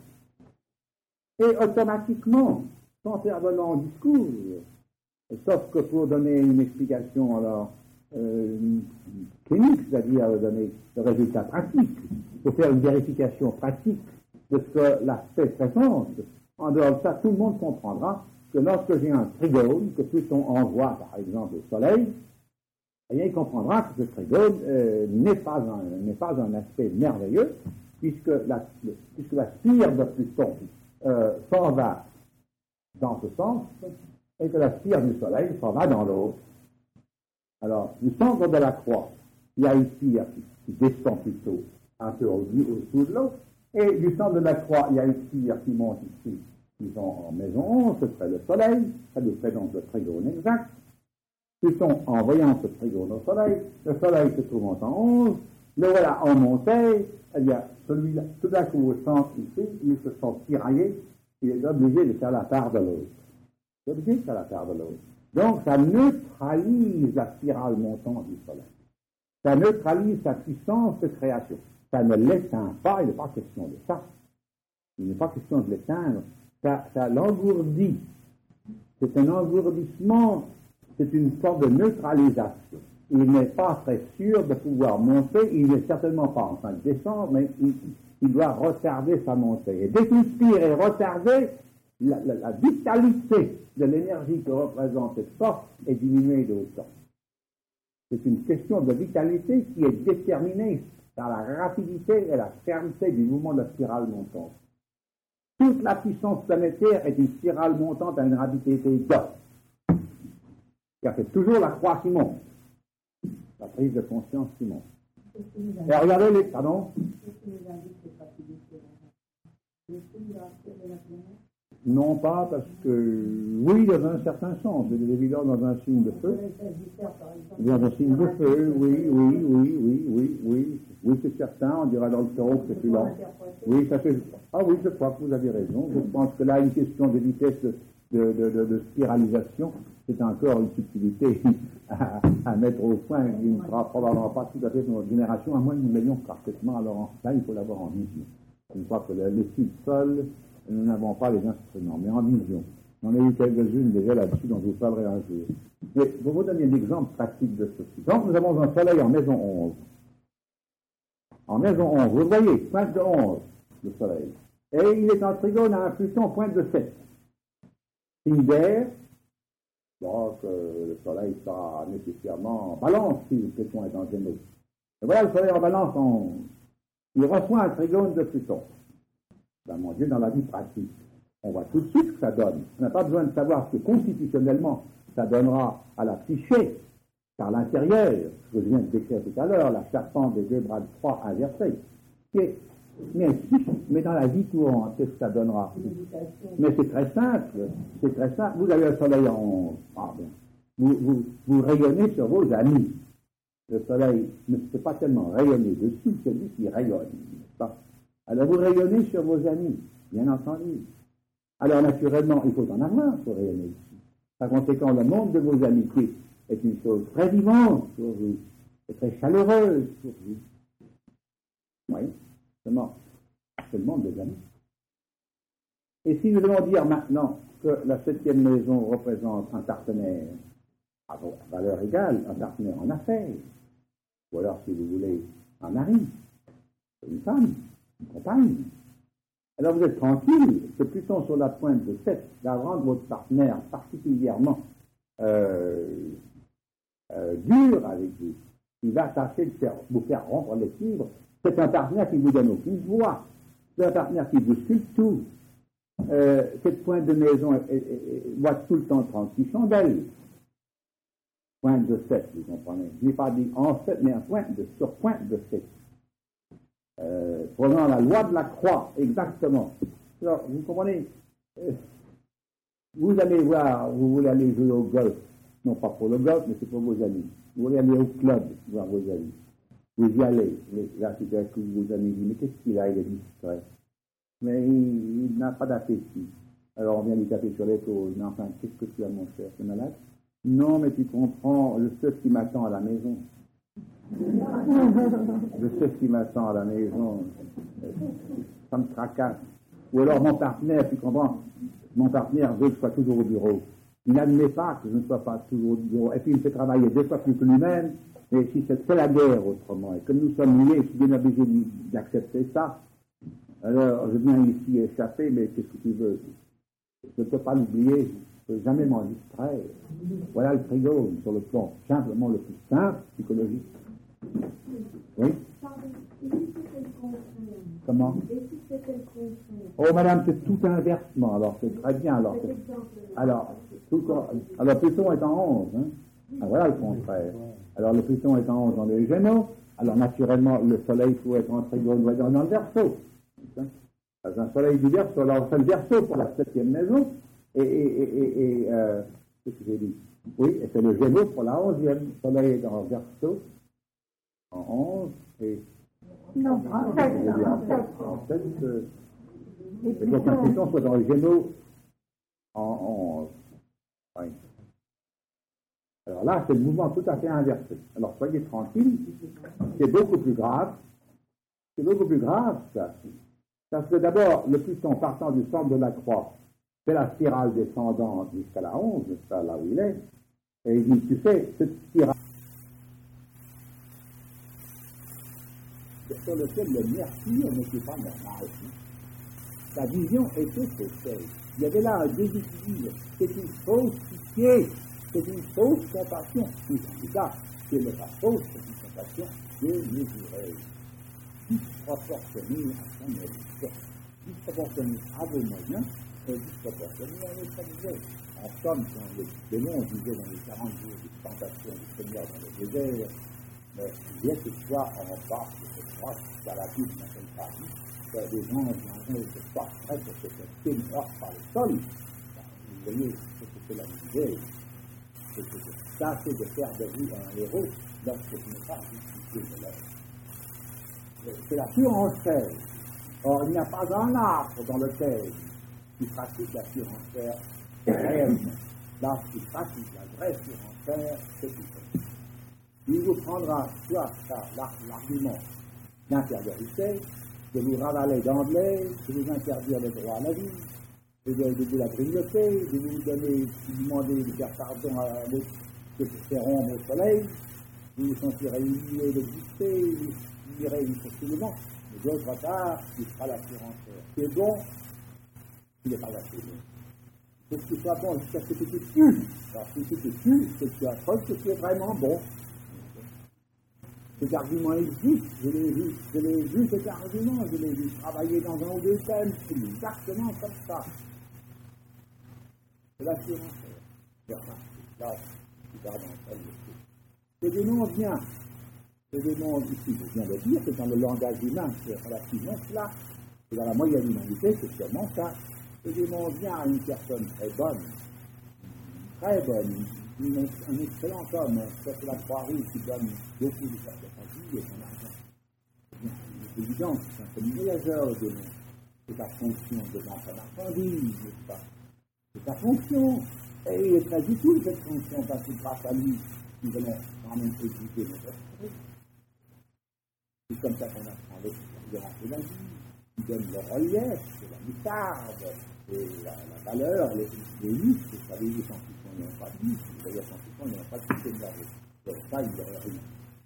et automatiquement, sans faire de long discours, sauf que pour donner une explication alors euh, clinique, c'est-à-dire donner le résultat pratique. Il faut faire une vérification pratique de ce que l'aspect présente. En dehors de ça, tout le monde comprendra que lorsque j'ai un trigone, que Pluton envoie, par exemple, au Soleil, eh bien, il comprendra que ce trigone euh, n'est pas un, n'est pas un aspect merveilleux, puisque la, le, puisque la spire de Pluton euh, s'en va dans ce sens, et que la spire du Soleil s'en va dans l'autre. Alors, du centre de la croix, il y a une spire qui, qui descend plutôt un peu au-dessous de l'autre, et du centre de la croix, il y a une spire qui monte ici, qui sont en maison onze, ce serait le Soleil, ça nous présente le trigone exact. Pluton, en voyant ce trigone au Soleil, le Soleil se trouve en onze, le voilà en montée, eh bien, celui-là, tout d'un coup au centre ici, il se sent tiraillé, il est obligé de faire la part de l'autre. Il est obligé de faire la part de l'autre. Donc, ça neutralise la spirale montante du Soleil. Ça neutralise sa puissance de création. Ça ne l'éteint pas, il n'est pas question de ça. Il n'est pas question de l'éteindre. Ça, ça l'engourdit. C'est un engourdissement, c'est une sorte de neutralisation. Il n'est pas très sûr de pouvoir monter, il n'est certainement pas en train de descendre, mais il, il doit retarder sa montée. Et dès qu'il spire et retarder, la, la, la vitalité de l'énergie que représente cette force est diminuée d'autant. C'est une question de vitalité qui est déterminée par la rapidité et la fermeté du mouvement de la spirale montante. Toute la puissance planétaire est une spirale montante à une rapidité d'or. Car c'est toujours la croix qui monte. La prise de conscience qui monte. Et regardez les... Pardon? Non pas parce que... Oui, dans un certain sens. C'est évident dans un signe de feu. Dans un signe de feu, oui, oui, oui, oui, oui, oui. Oui, c'est certain. On dira dans le taureau que c'est plus lent. Oui, ça fait... Ah oui, je crois que vous avez raison. Je pense que là, une question de vitesse de, de, de, de, de spiralisation, c'est encore une subtilité à, à mettre au point qui ne sera probablement pas tout à fait de notre génération, à moins que nous l'ayons parfaitement. Alors là, il faut l'avoir en vision. Je crois que l'étude seule, nous n'avons pas les instruments, mais en vision. J'en ai eu quelques-unes déjà là-dessus, dont je vous parlerai un jour. Mais pour vous donner un exemple pratique de ceci. Donc, nous avons un soleil en maison onze. En maison onze, vous voyez, pointe de onze, le soleil. Et il est en trigone à un Pluton pointe de sept. Signe d'air, donc euh, le soleil sera nécessairement en balance si le Pluton est en Gémeaux. Et voilà le soleil en balance en onze. Il reçoit un trigone de Pluton. Ben, mon Dieu, dans la vie pratique, on voit tout de suite ce que ça donne. On n'a pas besoin de savoir ce que constitutionnellement ça donnera à la psyché, par l'intérieur, ce que je viens de décrire tout à l'heure, la serpente des deux bras de croix inversés. Mais, mais, mais dans la vie courante, qu'est-ce que ça donnera? Mais c'est très simple, c'est très simple. Vous avez le soleil en... Ah, bien. Vous, vous, vous rayonnez sur vos amis. Le soleil ne peut pas tellement rayonner dessus, c'est lui qui rayonne, n'est-ce pas? Alors vous rayonnez sur vos amis, bien entendu. Alors naturellement, il faut en avoir pour rayonner ici. Par conséquent, le monde de vos amitiés est une chose très vivante pour vous, et très chaleureuse pour vous. Oui, seulement, c'est le monde des amis. Et si nous devons dire maintenant que la septième maison représente un partenaire à valeur égale, un partenaire en affaires, ou alors, si vous voulez, un mari, une femme, une compagne, alors vous êtes tranquille, que Pluton sur la pointe de sept va rendre votre partenaire particulièrement euh, euh, dur avec vous. Il va tâcher de faire, vous faire rompre l'équilibre. C'est un partenaire qui vous donne aucune voix. C'est un partenaire qui vous sculpte tout. Euh, cette pointe de maison voit tout le temps trente-six chandelles. Pointe de sept, vous comprenez. Je n'ai pas dit en sept, mais un point de, sur pointe de sept. Euh, prenant la loi de la croix, exactement. Alors, vous comprenez, euh, vous allez voir, vous voulez aller jouer au golf, non pas pour le golf, mais c'est pour vos amis. Vous voulez aller au club, voir vos amis. Vous y allez, là, tout à coup, vos amis disent, mais qu'est-ce qu'il a, il est distrait. Mais il, il n'a pas d'appétit. Alors, on vient lui taper sur l'épaule, mais enfin, qu'est-ce que tu as, mon cher, tu es malade? Non, mais tu comprends, je sais ce qui m'attend à la maison. Je sais ce qui m'attend à la maison. Ça me tracasse. Ou alors mon partenaire, tu comprends, mon partenaire veut que je sois toujours au bureau. Il n'admet pas que je ne sois pas toujours bon. Et puis il fait travailler deux fois plus que lui-même. Mais si c'est la guerre autrement, et que nous sommes liés, je suis bien obligé d'accepter ça, alors je viens ici échapper, mais qu'est-ce que tu veux? Je ne peux pas l'oublier, je ne peux jamais m'en distraire. Voilà le trigone sur le plan simplement le plus simple, psychologique. Oui? Comment? Oh, madame, c'est tout inversement, alors c'est très bien. Alors, alors, tout, alors Pluton est en onze, hein? Ah, voilà le contraire. Alors le Pluton est en onze dans les Gémeaux, alors naturellement le Soleil faut être en trigone dans le Verseau. C'est un Soleil du Verseau, alors c'est le Verseau pour la septième maison, et, et, et, et euh, qu'est-ce que j'ai dit? Oui, et c'est le Gémeaux pour la onzième. Le Soleil est dans le Verseau, en onze, et... Non, en sept. En sept, euh, et donc un Pluton soit dans le Gémeaux en onze. Oui. Alors là, c'est le mouvement tout à fait inversé. Alors soyez tranquille, c'est beaucoup plus grave. C'est beaucoup plus grave, ça. Parce que d'abord, le Pluton partant du centre de la croix, c'est la spirale descendante jusqu'à la onze, c'est ça, là où il est. Et il dit, tu sais, cette spirale sur laquelle le mercure n'était pas normal. Sa vision était fausse. Il y avait là un déséquilibre. C'est une fausse pitié. C'est une fausse compassion. Tout ça, ce n'est pas fausse, c'est une compassion démesurée, disproportionnée à son mérite, disproportionnée à vos moyens et disproportionnée à votre misère. En somme, quand le démon disait dans les quarante jours de tentation du Seigneur dans le désert, mais bien que ce soit en bas de cette croix, dans la Bible n'appelle pas dit, que les anges viendront se porteraient pour que cette ténor par le sol. Vous voyez ce que c'est la misère. C'est que ça, c'est de faire de vous un héros lorsque ce n'est pas justifié de l'être. C'est la surenchère. Or, il n'y a pas un arbre dans lequel qui pratique la surenchère réellement. Lorsqu'il pratique la vraie surenchère, c'est tout ça. Il vous prendra soit l'argument d'infériorité, de vous ravaler d'emblée, de vous interdire le droit à la vie, de, de, de, de la grignoter, de vous donner, de vous demander de faire pardon à l'autre que faire ombre au soleil, vous vous sentirez humilié d'exister, vous irez difficilement, mais d'autre part, il sera la surenchère. Ce qui est bon, il n'est pas assez bon. Il faut que tu sois bon jusqu'à ce que tu te tues. Alors, si tu te tues, c'est que tu as preuve que tu es vraiment bon. Cet argument existe, je l'ai vu, je l'ai vu cet argument, je l'ai vu travailler dans un ou deux thèmes, c'est exactement comme ça. C'est la surenchère. Là, tu gardes en train de le démon vient. Le démon, ici, je viens de dire, c'est dans le langage humain, c'est relativement cela. Et dans la moyenne humanité, c'est seulement ça. Le démon vient à une personne très bonne, très bonne, une, un excellent homme, c'est la Croix-Rouge qui donne beaucoup de sa vie et son argent. C'est évident, c'est un voyageur, le démon. C'est sa fonction devant sa marchandise, n'est-ce pas? C'est sa fonction. Et il est très utile, cette fonction, parce que grâce à lui, nous allons quand même exécuter notre esprit. C'est comme ça qu'on apprend l'expérience de la vie, qui donne le relief, la moutarde, et la, la valeur, les, les listes, vous savez, les scientifiques n'ont pas de listes, les scientifiques n'ont pas de système nerveux. Donc ça, il n'y a rien.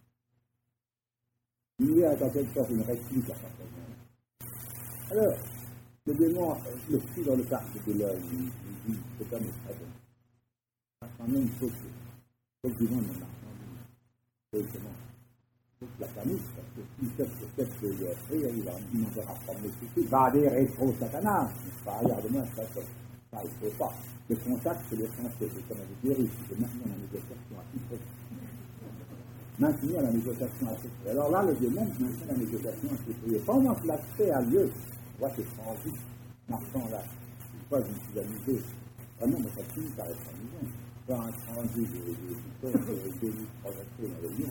Il y a en quelque sorte une réplique à sa présence. Alors, le démon, le cri dans le parc de l'œil, il dit, c'est comme une très bonne. Ça, quand même, il faut que, faut que du monde ne marche pas. C'est comment? La famille, parce que si c'est ce qu'il a fait, il va demander à prendre le souci, il va adhérer trop Satanas, n'est-ce pas? Regarde-moi, ça, ça, ça, il ne faut pas. Le contact, c'est le français, c'est comme avec les Russes, c'est maintenir la négociation à tout prix. Maintenir la négociation à tout prix. Alors là, le démon maintient la négociation à tout prix. Et pendant que l'accès a lieu, on voit ces transits marchant là. Une fois, je me suis amusé, vraiment, mais ça finit par être amusant. Dans un transit de délit progressé dans le lion,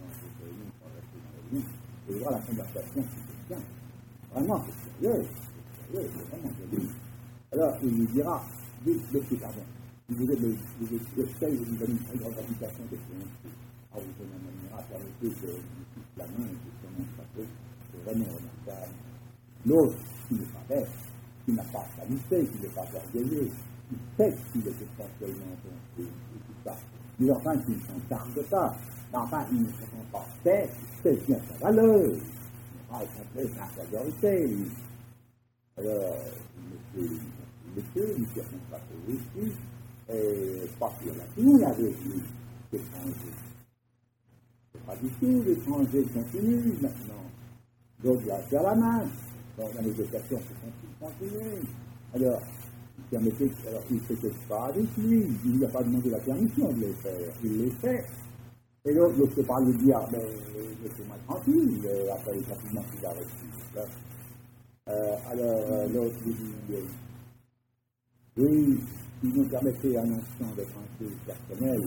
et voir la conversation qui se tient. Vraiment, c'est sérieux, c'est sérieux, c'est vraiment joli. Alors, il lui dira, laissez, pardon, il vous êtes le seuil, vous donne une très grande réputation de ce nom. Ah, vous donnez un admirat, permettez que je vous touche la main et que je mon chapeau, c'est vraiment remarquable. L'autre, qui n'est pas bête, qui n'a pas qualité, qui n'est pas orgueilleux, il sait qu'il est essentiellement bon et, et tout ça. Mais enfin, qu'il ne s'en charge pas. Mais enfin, il ne se sent pas fait, il sait bien sa valeur. Il va être sa majorité, lui. Alors, monsieur, monsieur, il ne se rend pas ici, et partir là. Tout la avec lui, l'étranger. C'est pas du tout, l'étranger continue maintenant. Donc, il va faire la main. Dans la négociation, c'est continue. Alors, il permettait, alors, il ne s'était pas avec lui, il n'a pas demandé la permission de les faire, il les fait. Et l'autre ne peut pas lui dire, mais laissez-moi tranquille, après les rapidement qu'il a reçu. Euh, alors, euh, l'autre lui dit, oui, si vous me permettez un instant d'être un peu personnel,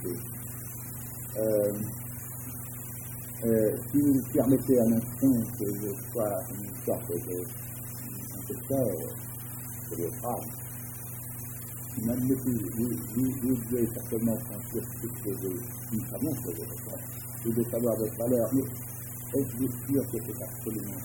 euh, euh, si vous me permettez un instant que je sois une sorte de professeur de votre âme, vous, vous, vous devez certainement sentir ce que nous savons que vous êtes. Vous devez savoir votre valeur, mais êtes-vous sûr que c'est absolument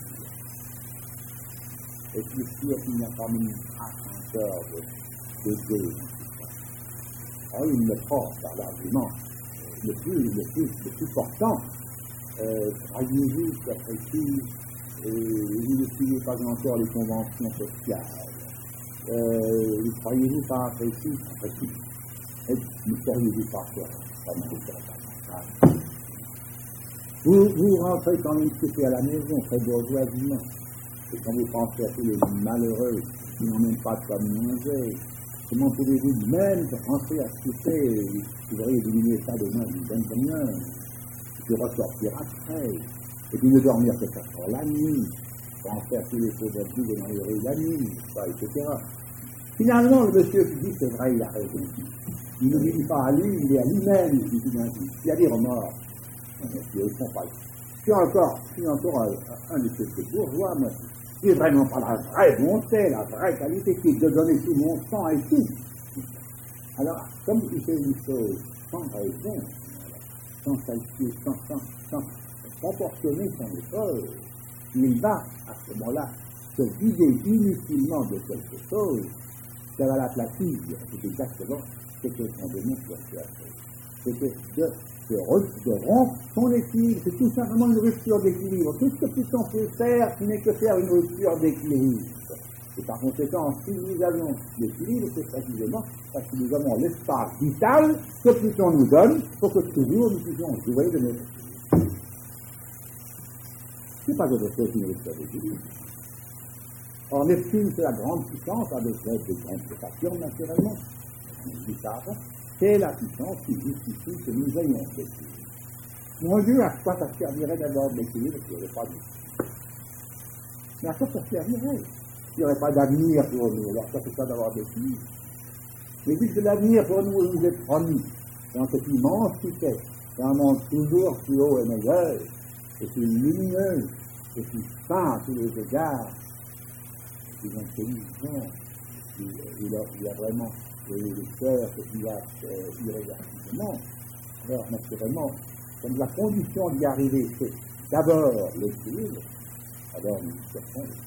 Êtes-vous sûr qu'il n'y a pas une trace encore de Dieu? Ah oui, il me prend par l'argument le plus, le plus, le plus portant. Euh, Croyez-vous qu'après tout, vous ne suivez pas encore les conventions sociales? Euh, vous croyez-vous pas après tout, après tout, ne seriez-vous pas faire? Vous, vous rentrez quand même couper à la maison, très bourgeoisement, et quand vous pensez à tous les malheureux qui n'ont même pas de quoi manger, comment pouvez-vous même rentrer à couper, vous devriez diminuer ça demain d'une bonne demi-heure, et puis ressortir après, et puis ne dormir que ça sur la nuit, pour en faire tous les pauvres bouts dans les rues la nuit, et cetera. Finalement, le monsieur qui dit c'est vrai, il a raison. Il ne dit pas à lui, il est à lui-même, il dit tout d'un coup. Il y a des remords. Je ne comprends pas. Je suis encore, je suis encore un, un de ces bourgeois, mais c'est vraiment pas la vraie bonté, la vraie qualité qui est de donner tout mon sang et tout. Alors, comme il fait une chose sans raison, sans calcul, sans, sans, sans proportionner son effort, il va, à ce moment-là, se vider inutilement de quelque chose, ça va l'aplatir. C'est exactement ce que son démon doit faire. C'est de, de, de rompre son équilibre. C'est tout simplement une rupture d'équilibre. Tout ce que puissant peut faire, ce n'est que faire une rupture d'équilibre. Et par conséquent, si nous avions l'équilibre, c'est précisément parce que nous avons l'espace vital que Pluton nous donne pour que toujours nous puissions jouer de notre équilibre. Ce n'est pas autre chose qu'une rupture d'équilibre. Or, Neptune, c'est la grande puissance, avec des grandes Saturne, naturellement, c'est la puissance qui justifie que nous ayons cet équilibre. Mon Dieu, à quoi ça servirait d'avoir de l'équilibre s'il n'y avait pas d'équilibre? Mais à quoi ça servirait s'il n'y aurait pas d'avenir pour nous? Alors, ça, c'est pas d'avoir de l'équilibre. Mais puisque l'avenir pour nous nous est promis dans cette immensité, dans un monde toujours plus haut et meilleur, et plus lumineux, et plus sain à tous les égards, plus intelligent, il y a vraiment le cœur qui va irréversiblement. Alors, naturellement, comme la condition d'y arriver, c'est d'abord l'équilibre, alors nous cherchons l'équilibre.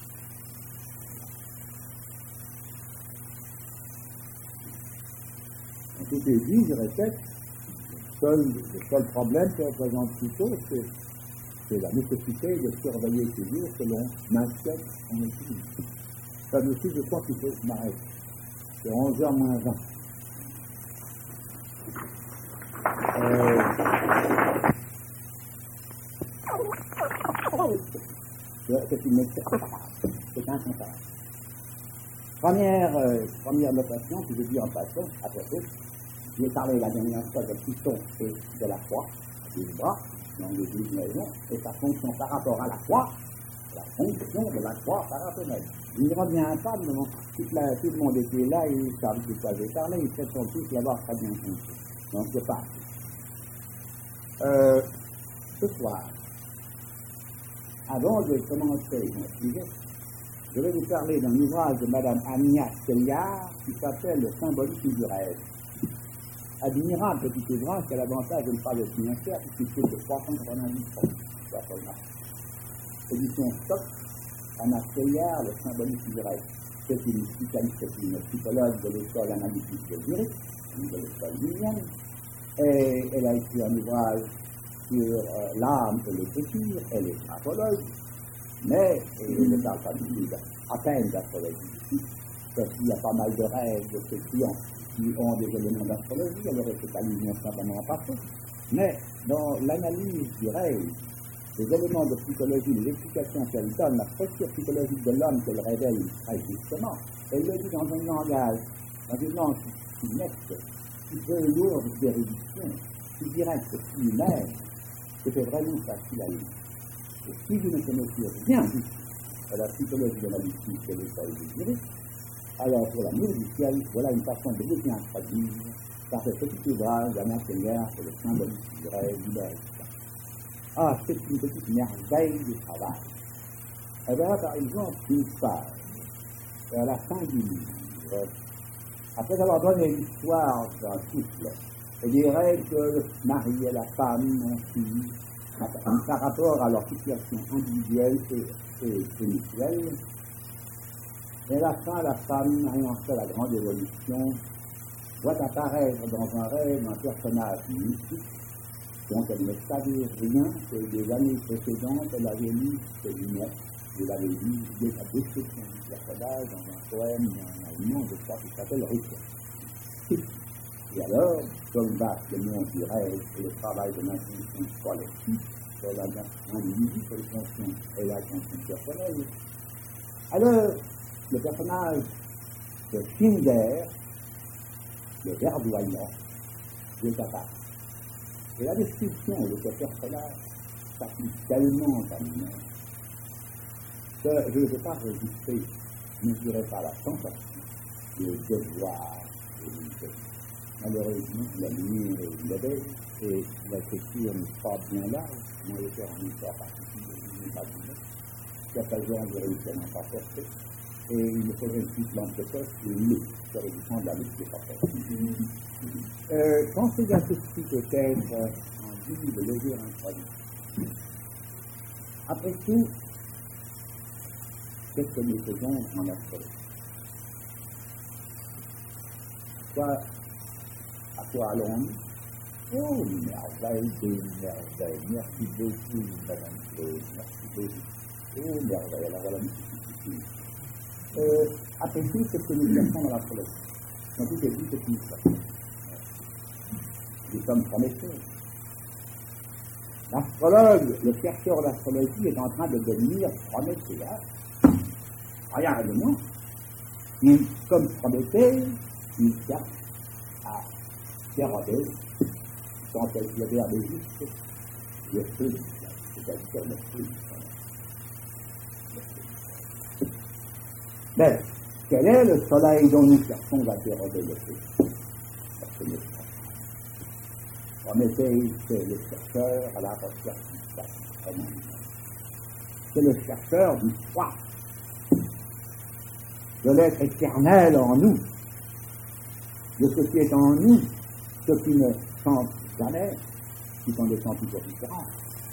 En tout est dit, je répète, le seul, le seul problème que représente plutôt, c'est, c'est la nécessité de surveiller toujours que l'on maintienne en équilibre. Ça dessus, je crois qu'il faut m'arrêter. C'est onze heures moins vingt. Euh... C'est une c'est un comptage. Première, euh, première notation que je dis en passant, après tout, j'ai parlé la dernière fois de Pluton et de la croix, du bras, dans les douze maisons, et sa fonction par rapport à la croix, la fonction de la croix par rapport à elle. Il ne revient pas, mais bon, tout, la, tout le monde était là, et ils savent de quoi j'ai parlé, ils prétendent tous l'avoir très bien compris. Donc c'est pas. Euh, ce soir, avant de commencer mon sujet, je vais vous parler d'un ouvrage de Madame Agnès Selliard qui s'appelle Le symbolisme du rêve. Admirable petit ouvrage qui a l'avantage de ne pas être financière, puisqu'il coûte de trois cent quatre-vingt-dix francs. Édition Stock, Agnès Selliard, Le symbolisme du rêve. c'est une spécialiste, c'est une psychologue de l'école analytique de Zurich, de l'école William, et elle a écrit un ouvrage sur euh, l'âme et l'écriture, elle est astrologue, mais elle ne parle pas du tout, à peine d'astrologie ici, parce qu'il y a pas mal de rêves de ses clients qui ont des éléments d'astrologie, alors elle s'est alignée simplement en partout. Mais dans l'analyse du rêve, les éléments de psychologie, les explications qu'elle donne, la posture psychologique de l'homme qu'elle révèle très justement, elle le dit dans un langage, dans une langue qui est nette, qui peu lourde d'érudition, qui directe, qui humaine, c'était vraiment facile à lire. Et si vous ne connaissez rien du tout à la psychologie de la mystique de l'école de Zurich, alors pour l'amour du ciel, voilà une façon de vous bien traduire par ce petit ouvrage d'Anna Keller, c'est le symbolisme du rêve libéral. Ah, c'est une petite merveille du travail. Elle verra par exemple une page, à la fin du livre, après avoir donné l'histoire d'un couple, elle dirait que le mari et la femme ont suivi par rapport à leur situation individuelle et, et, et mutuelle. Et à la fin, la femme, ayant fait la grande évolution, voit apparaître dans un rêve un personnage mystique dont elle ne savait rien que des années précédentes, elle avait lu ses lunettes, elle avait lu la description du personnage dans un poème en allemand, je crois, qui s'appelle Rücke. Et alors, comme va le monde du rêve et le travail de l'intuition collective, sur l'individu, sur le conscient et la conscience personnelle, alors, le personnage de Schindler, le verdoyant, est apparu. Et la description de ce personnage s'applique tellement à moi que je ne peux pas résister, je ne dirais pas la sensation de devoir et de malheureusement, la lumière est levée et l'écriture n'est pas bien là. Moi, je fais un histoire particulier, je n'ai pas dit. Jusqu'à présent, j'ai réussi à n'en pas porter. Et il me faudrait une petite lampe de poche et une loupe. Ça aurait du temps de la loupe qui est pas faite. Euh, pensez à ceci peut-être en vue de lever un traduit. Après tout, qu'est-ce que nous faisons en astrologie? Soit à quoi allons-nous? Oh, merveille, des merveilles. Merci beaucoup, Madame Claude. Merci beaucoup. Oh, merveille. Alors voilà, merci. Euh, après tout, c'est ce que nous cherchons dans l'astrologie. Dans tout est dit, c'est une cherchons. Nous sommes prometteurs. L'astrologue, le chercheur d'astrologie est en train de devenir prometteur. Rien de moins. Il, comme Prométhée, il cherche à dérober, quand elle se levait à l'Égypte, le feu du ciel, c'est-à-dire le feu du soleil. Mais, quel est le soleil dont nous cherchons à dérober le feu? Parce que nous Prométhée, c'est le chercheur à la recherche du soleil. C'est le chercheur du soir, de l'être éternel en nous, de ce qui est en nous, ce qui ne chante jamais, qui sont des sens toujours différents.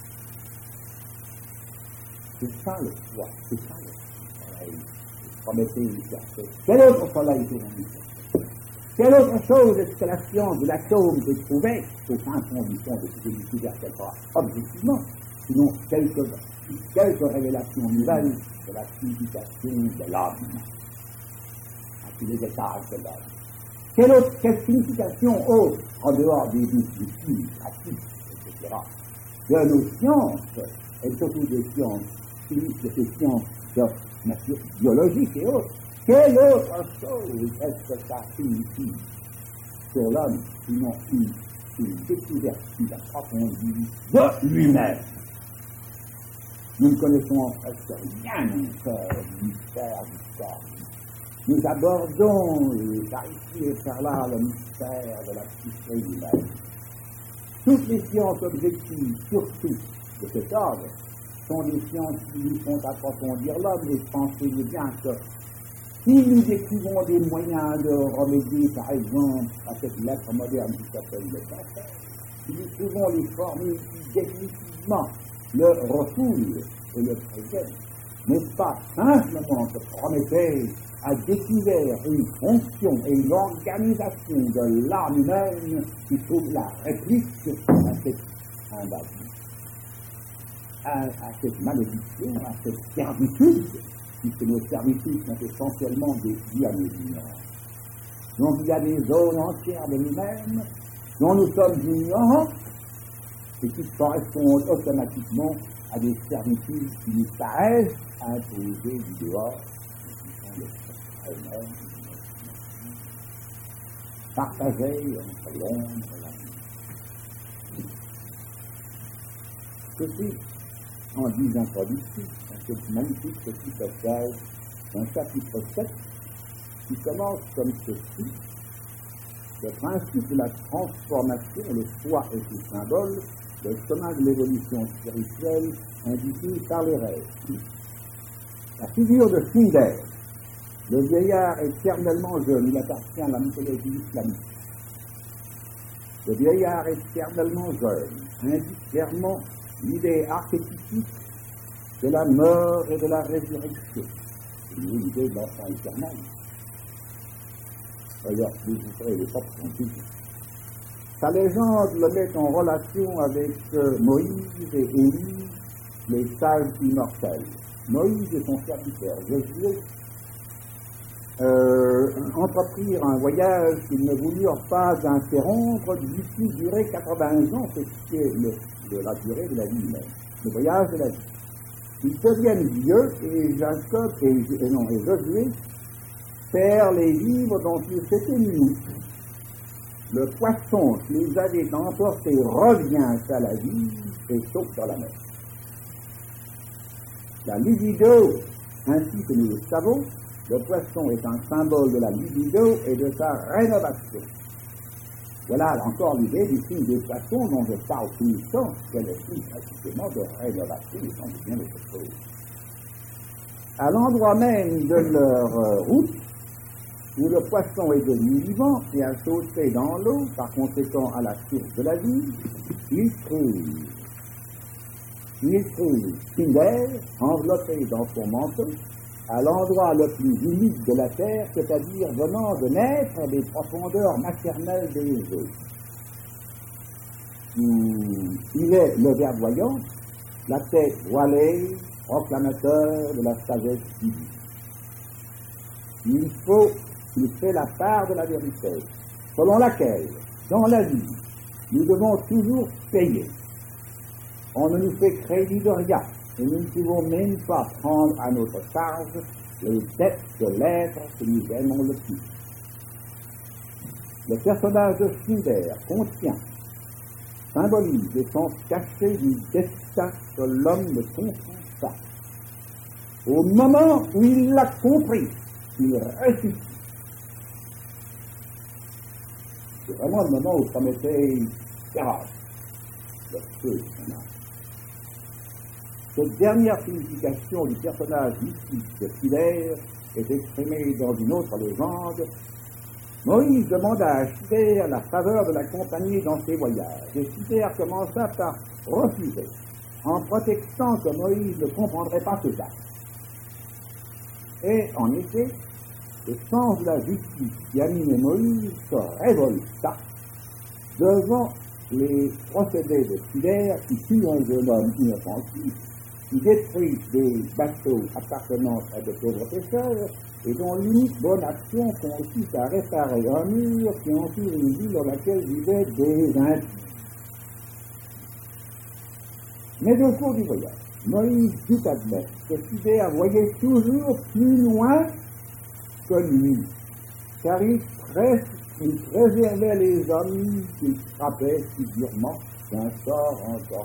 C'est ça le soir, c'est ça le soleil. Prométhée nous chercher. Quel autre soleil pourrons-nous chercher? Quelle autre chose est-ce que la science de l'atome peut trouver au fin fond du fond de ce que j'ai découvert quelque part objectivement, sinon quelques, quelques révélations nouvelles de la signification de l'âme, à tous les étages de l'âme. Quelle autre, quelle signification autre, en dehors des outils pratiques, et cetera, de nos sciences, et surtout des sciences physiques, de ces sciences de nature biologique et autres, quelle autre chose est-ce que ça signifie sur l'homme, sinon une, une découverte plus approfondie de lui-même? Nous ne connaissons presque rien encore du mystère du corps. Nous abordons, par ici et par là, le mystère de la psyché humaine. Toutes les sciences objectives, surtout de cet ordre, sont des sciences qui nous font approfondir l'homme, et pensez-vous bien que si nous découvrons des moyens de remédier, par exemple, à cette lettre moderne qui s'appelle le cancer, si nous trouvons les formules qui définitivement le refoulent et le préviennent, n'est-ce pas simplement que Prométhée a découvert une fonction et une organisation de l'âme humaine qui trouve la réplique à cette invasion, à, à cette malédiction, à cette servitude, puisque nos servitudes sont essentiellement des dues à nos ignorances. Donc il y a des zones entières de nous-mêmes dont nous sommes ignorants et qui correspondent automatiquement à des servitudes qui nous paraissent imposées du dehors, qui sont les elles-mêmes, partagées entre l'ombre et la lumière. Ceci, en guise introductive, dans cette magnifique petit passage d'un chapitre sept, qui commence comme ceci: le principe de la transformation, le soi et ses symboles, le chemin de l'évolution spirituelle indiqué par les rêves. La figure de Finder, le vieillard éternellement jeune, il appartient à la mythologie islamique. Le vieillard éternellement jeune indique clairement l'idée archétypique de la mort et de la résurrection. C'est l'idée de l'enfant éternel. D'ailleurs, vous ferez les propres scientifiques. Sa légende le met en relation avec euh, Moïse et Élie, les sages immortels. Moïse et son serviteur Josué euh, entreprirent un voyage qu'ils ne voulurent pas interrompre, d'ici durer quatre-vingts ans, c'est ce qui est le, de la durée de la vie humaine, le voyage de la vie. Ils deviennent vieux et Jacob et, et, non, et Josué perd les livres dont ils s'étaient munis. Le poisson qui les avait emportés revient à la vie et saute dans la mer. La libido, ainsi que nous le savons, le poisson est un symbole de la libido et de sa rénovation. Voilà encore l'idée du signe des poissons dont je parle tout le temps, c'est le signe précisément de rénovation, ils sont bien de cette chose. À l'endroit même de leur euh, route, où le poisson est devenu vivant et a sauté dans l'eau, par conséquent à la source de la vie, il trouve, il trouve Finder enveloppé dans son manteau, à l'endroit le plus humide de la terre, c'est-à-dire venant de naître des profondeurs maternelles des eaux. Il est le verdoyant, la tête voilée, proclamateur de la sagesse divine. Il faut Il fait la part de la vérité, selon laquelle, dans la vie, nous devons toujours payer. On ne nous fait crédit de rien, et nous ne pouvons même pas prendre à notre charge les dettes de l'être que nous aimons le plus. Le personnage de Finder contient, symbolise le sens caché du destin que l'homme ne comprend pas. Au moment où il l'a compris, il ressuscite. C'est vraiment le moment où Prométhée terrasse le feu de son âme. Cette dernière signification du personnage mystique de Finder est exprimée dans une autre légende. Moïse demanda à Finder la faveur de l'accompagner dans ses voyages, et Finder commença par refuser, en prétextant que Moïse ne comprendrait pas ses actes. Et en effet, le sens de la justice qui animait Moïse se révolta devant les procédés de Finder qui tuent un jeune homme inoffensif, qui détruisent des bateaux appartenant à de pauvres pêcheurs et dont l'unique bonne action consiste à réparer un mur qui entoure une ville dans laquelle vivaient des impies. Mais au cours du voyage, Moïse dut admettre que Finder voyait toujours plus loin que lui, car il, pré- il préservait les hommes qu'il frappait si durement d'un sort encore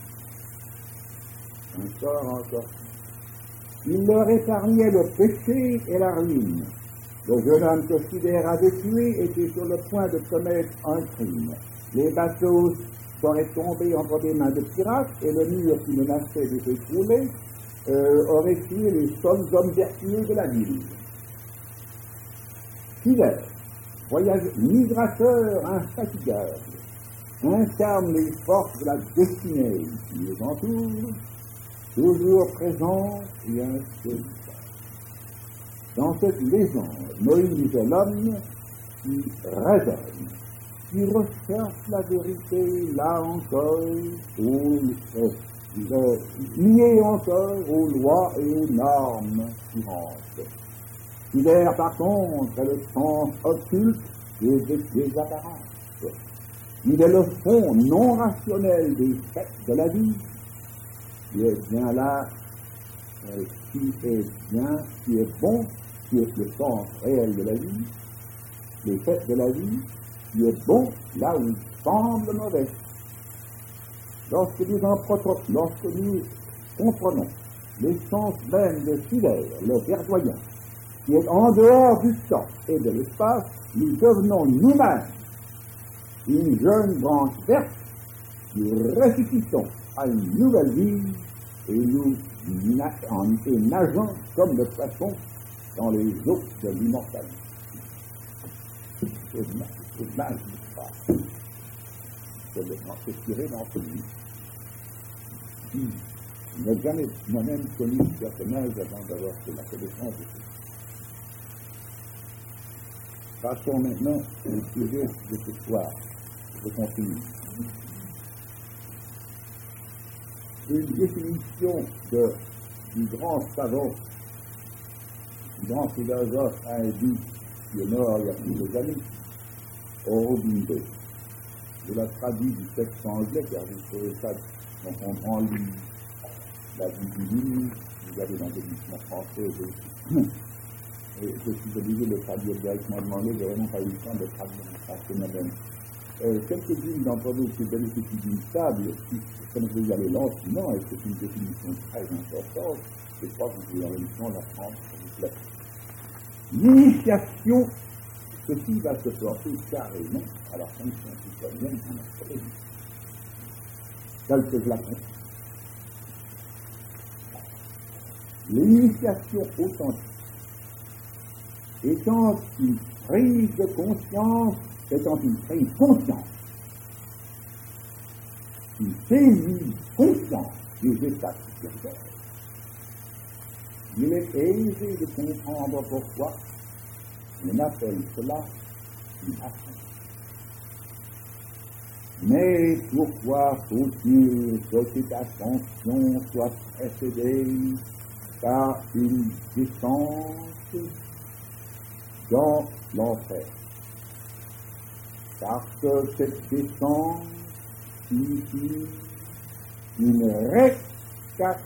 un sort encore il leur épargnait le péché et la ruine. Le jeune homme que Finder avait tué était sur le point de commettre un crime. Les bateaux seraient tombés entre des mains de pirates et le mur qui menaçait de s'écrouler euh, aurait tué les seuls hommes vertueux de la ville. Finder, voyageur, migrateur infatigable, incarne les forces de la destinée qui les entoure, toujours présent et insaisissable. Dans cette légende, Moïse est l'homme qui raisonne, qui recherche la vérité, là encore, où euh, lié encore aux lois et aux normes courantes. Il est par contre le sens occulte des, des apparences. Il est le fond non rationnel des faits de la vie. Il est bien là, euh, qui est bien, qui est bon, qui est le sens réel de la vie, les faits de la vie, qui est bon là où il semble mauvais. Lorsque nous en prototypes, lorsque nous comprenons l'essence même de Schiller, le verdoyant, qui est en dehors du temps et de l'espace, nous devenons nous-mêmes une jeune branche verte, nous ressuscitons à une nouvelle vie et nous et nageons comme le poisson dans les eaux de l'immortalité. C'est magique, c'est tiré dans celui qui n'a jamais moi-même connu ce personnage avant d'avoir fait la connaissance de ce. Passons maintenant au sujet de ce soir. Je continue. Une définition de, du grand savant, du grand philosophe hindou qui est mort il y a plusieurs années, Aurobindo. Je la traduis du texte anglais, car vous trouvez ça dans son grand livre, La vie divine, vous avez dans l'édition française aussi. Et je suis obligé de traduire directement demandé, j'ai vraiment pas eu le temps de traduire en français moi-même. Euh, quelques-unes d'entre vous qui bénéficient d'une table, comme vous y allez lentement, et c'est une définition très importante, je crois que vous avez le temps d'apprendre, s'il vous plaît. L'initiation, ceci va se porter carrément à la fonction citoyenne en astrologie. Telle que je la comprends. L'initiation authentique étant une prise de conscience, étant une prise consciente, une saisie consciente des états supérieurs, il est aisé de comprendre pourquoi on appelle cela une action. Mais pourquoi faut-il que cette ascension soit précédée par une descente dans l'enfer? Parce que cette descente signifie une récapitulation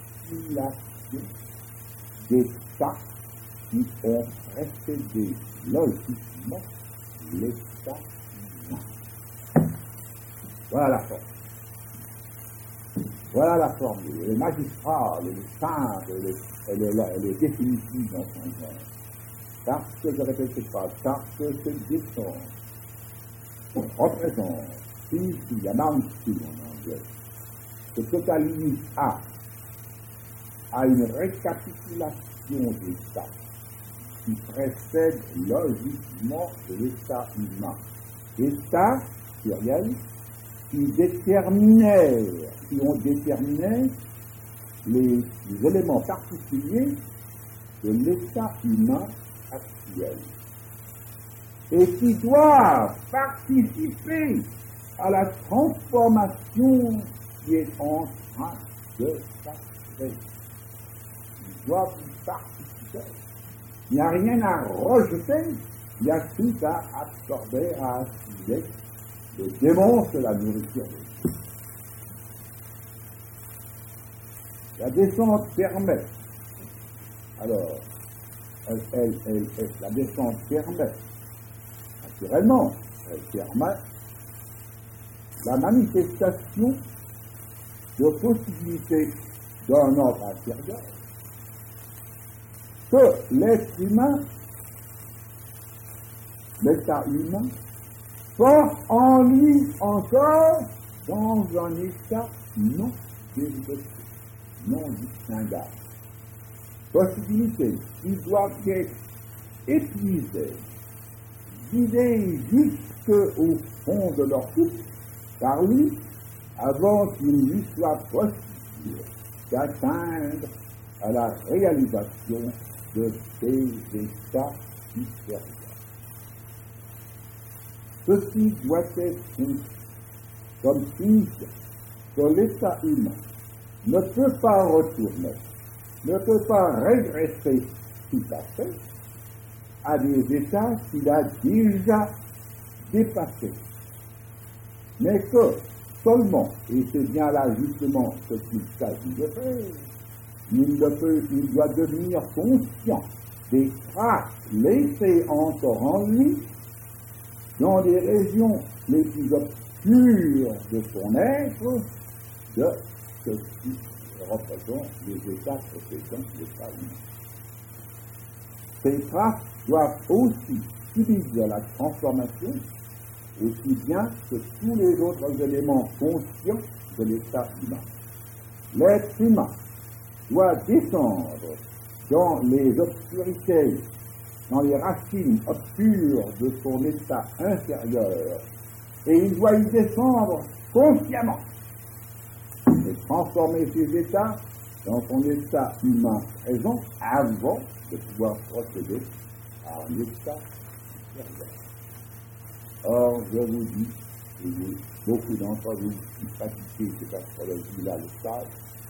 des cas qui ont précédé logiquement l'état humain. Voilà la forme. Voilà la formule. Les magistrats, les simples, elle est définitive dans son genre. Parce que, je répète cette phrase, parce que cette descente représente, il y a mountain en anglais, se totalise à, à une récapitulation des états qui précède logiquement de l'état humain. État, pluriel, qui déterminaient, qui ont déterminé les, les éléments particuliers de l'état humain actuel et qui doivent participer à la transformation qui est en train de s'accélérer. Ils doivent y participer. Il n'y a rien à rejeter, il y a tout à absorber, à assimiler. Le démon, c'est la nourriture de Dieu. La descente permet, alors, elle, elle, elle, elle, la descente permet, naturellement, elle permet la manifestation de possibilités d'un ordre intérieur que l'être humain, l'état humain, porte en lui encore dans un état non développé, non distinguable. Possibilités qui doivent être épuisées, vidées jusqu'au fond de leur couple par lui, avant qu'il lui soit possible d'atteindre à la réalisation de ces états supérieurs. Ceci doit être compris comme signifiant que l'état humain ne peut pas retourner, ne peut pas régresser tout à fait à des états qu'il a déjà dépassés, mais que seulement, et c'est bien là justement ce qu'il s'agit de faire, il, ne peut, il doit devenir conscient des traces laissées encore en lui dans les régions les plus obscures de son être, de ce qui représente les états précédents de l'état humain. Ces traces doivent aussi subir la transformation, aussi bien que tous les autres éléments conscients de l'état humain. L'être humain doit descendre dans les obscurités, dans les racines obscures de son état inférieur, et il doit y descendre consciemment et transformer ses états dans son état humain présent avant de pouvoir procéder à un état supérieur. Or, je vous dis, et beaucoup d'entre vous qui pratiquez cette astrologie-là le savent,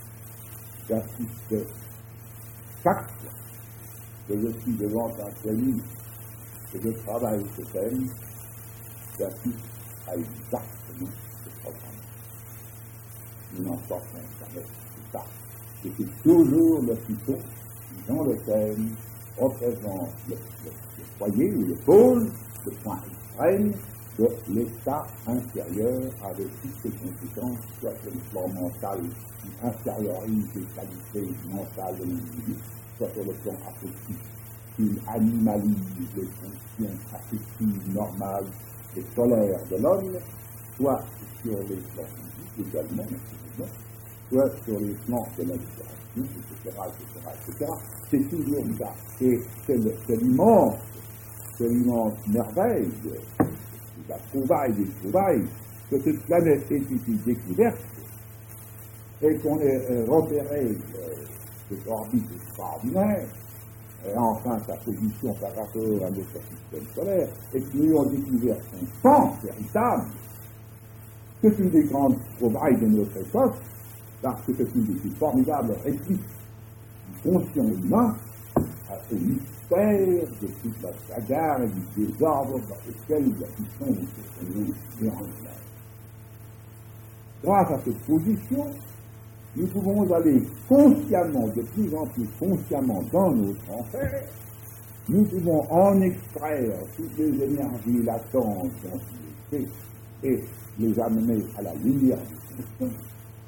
j'assiste chaque fois que je suis devant un thème, que je travaille ce thème, j'assiste à exactement ce programme. Nous n'en sortons jamais de ça. Et c'est toujours le piton qui, dans le thème, représente le, le, le foyer ou le pôle, le point extrême de l'état inférieur avec toutes ses conséquences, soit sur le plan mental qui infériorise les qualités mentales de l'individu, soit sur le plan affectif qui animalise les fonctions affectives normales et solaires de l'homme, soit sur les plans physiques également, soit sur les plans de l'inspiration, et cetera, et cetera, et cetera. C'est toujours ça. Et c'est l'immense, c'est l'immense merveille de la trouvaille des trouvailles, que cette planète ait été découverte et qu'on ait repéré euh, cette orbite extraordinaire, et enfin sa position par rapport à notre système solaire, et que nous ayons découvert son sens véritable. C'est une des grandes trouvailles de notre époque, parce que c'est une des plus formidables répliques du conscient humain au mystère de toute la bagarre et du désordre dans lequel la puissance nous dérange. Grâce à cette position, nous pouvons aller consciemment, de plus en plus consciemment dans notre enfer. Nous pouvons en extraire toutes les énergies latentes dont il est fait et les amener à la lumière du conscient,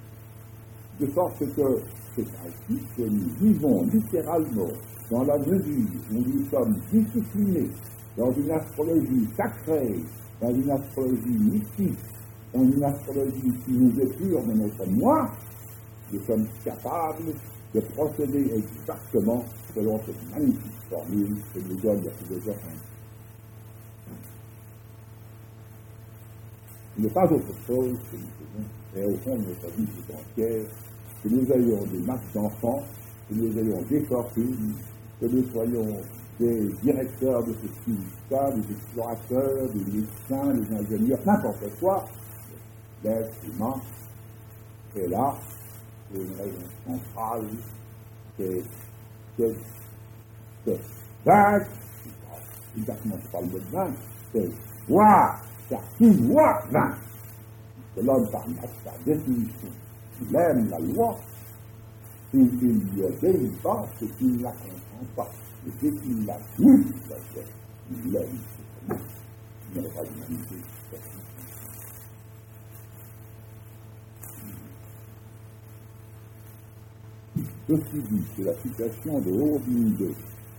de sorte que c'est ainsi que nous vivons littéralement dans la mesure où nous sommes disciplinés dans une astrologie sacrée, dans une astrologie mystique, dans une astrologie qui nous épure de notre moi, nous sommes capables de procéder exactement selon cette magnifique formule que nous donne la philosophie. Il n'est pas autre chose que nous faisons, et au fond de notre vie tout entière, que nous ayons des masses d'enfants, que nous ayons des fortunes, que nous soyons des directeurs de ceci ou ça, des explorateurs, des médecins, des ingénieurs, n'importe quoi, l'être humain est là pour une raison centrale, c'est que c'est vaincre, exactement je parle de vaincre, c'est voir, faire pouvoir vaincre. Que l'homme par sa définition, il aime la loi, s'il ne l'obéit pas, c'est qu'il ne la comprend pas. Et c'est qu'il la suit, il l'aime. Il n'y a pas d'humanité. Ceci dit que la citation de Hourdine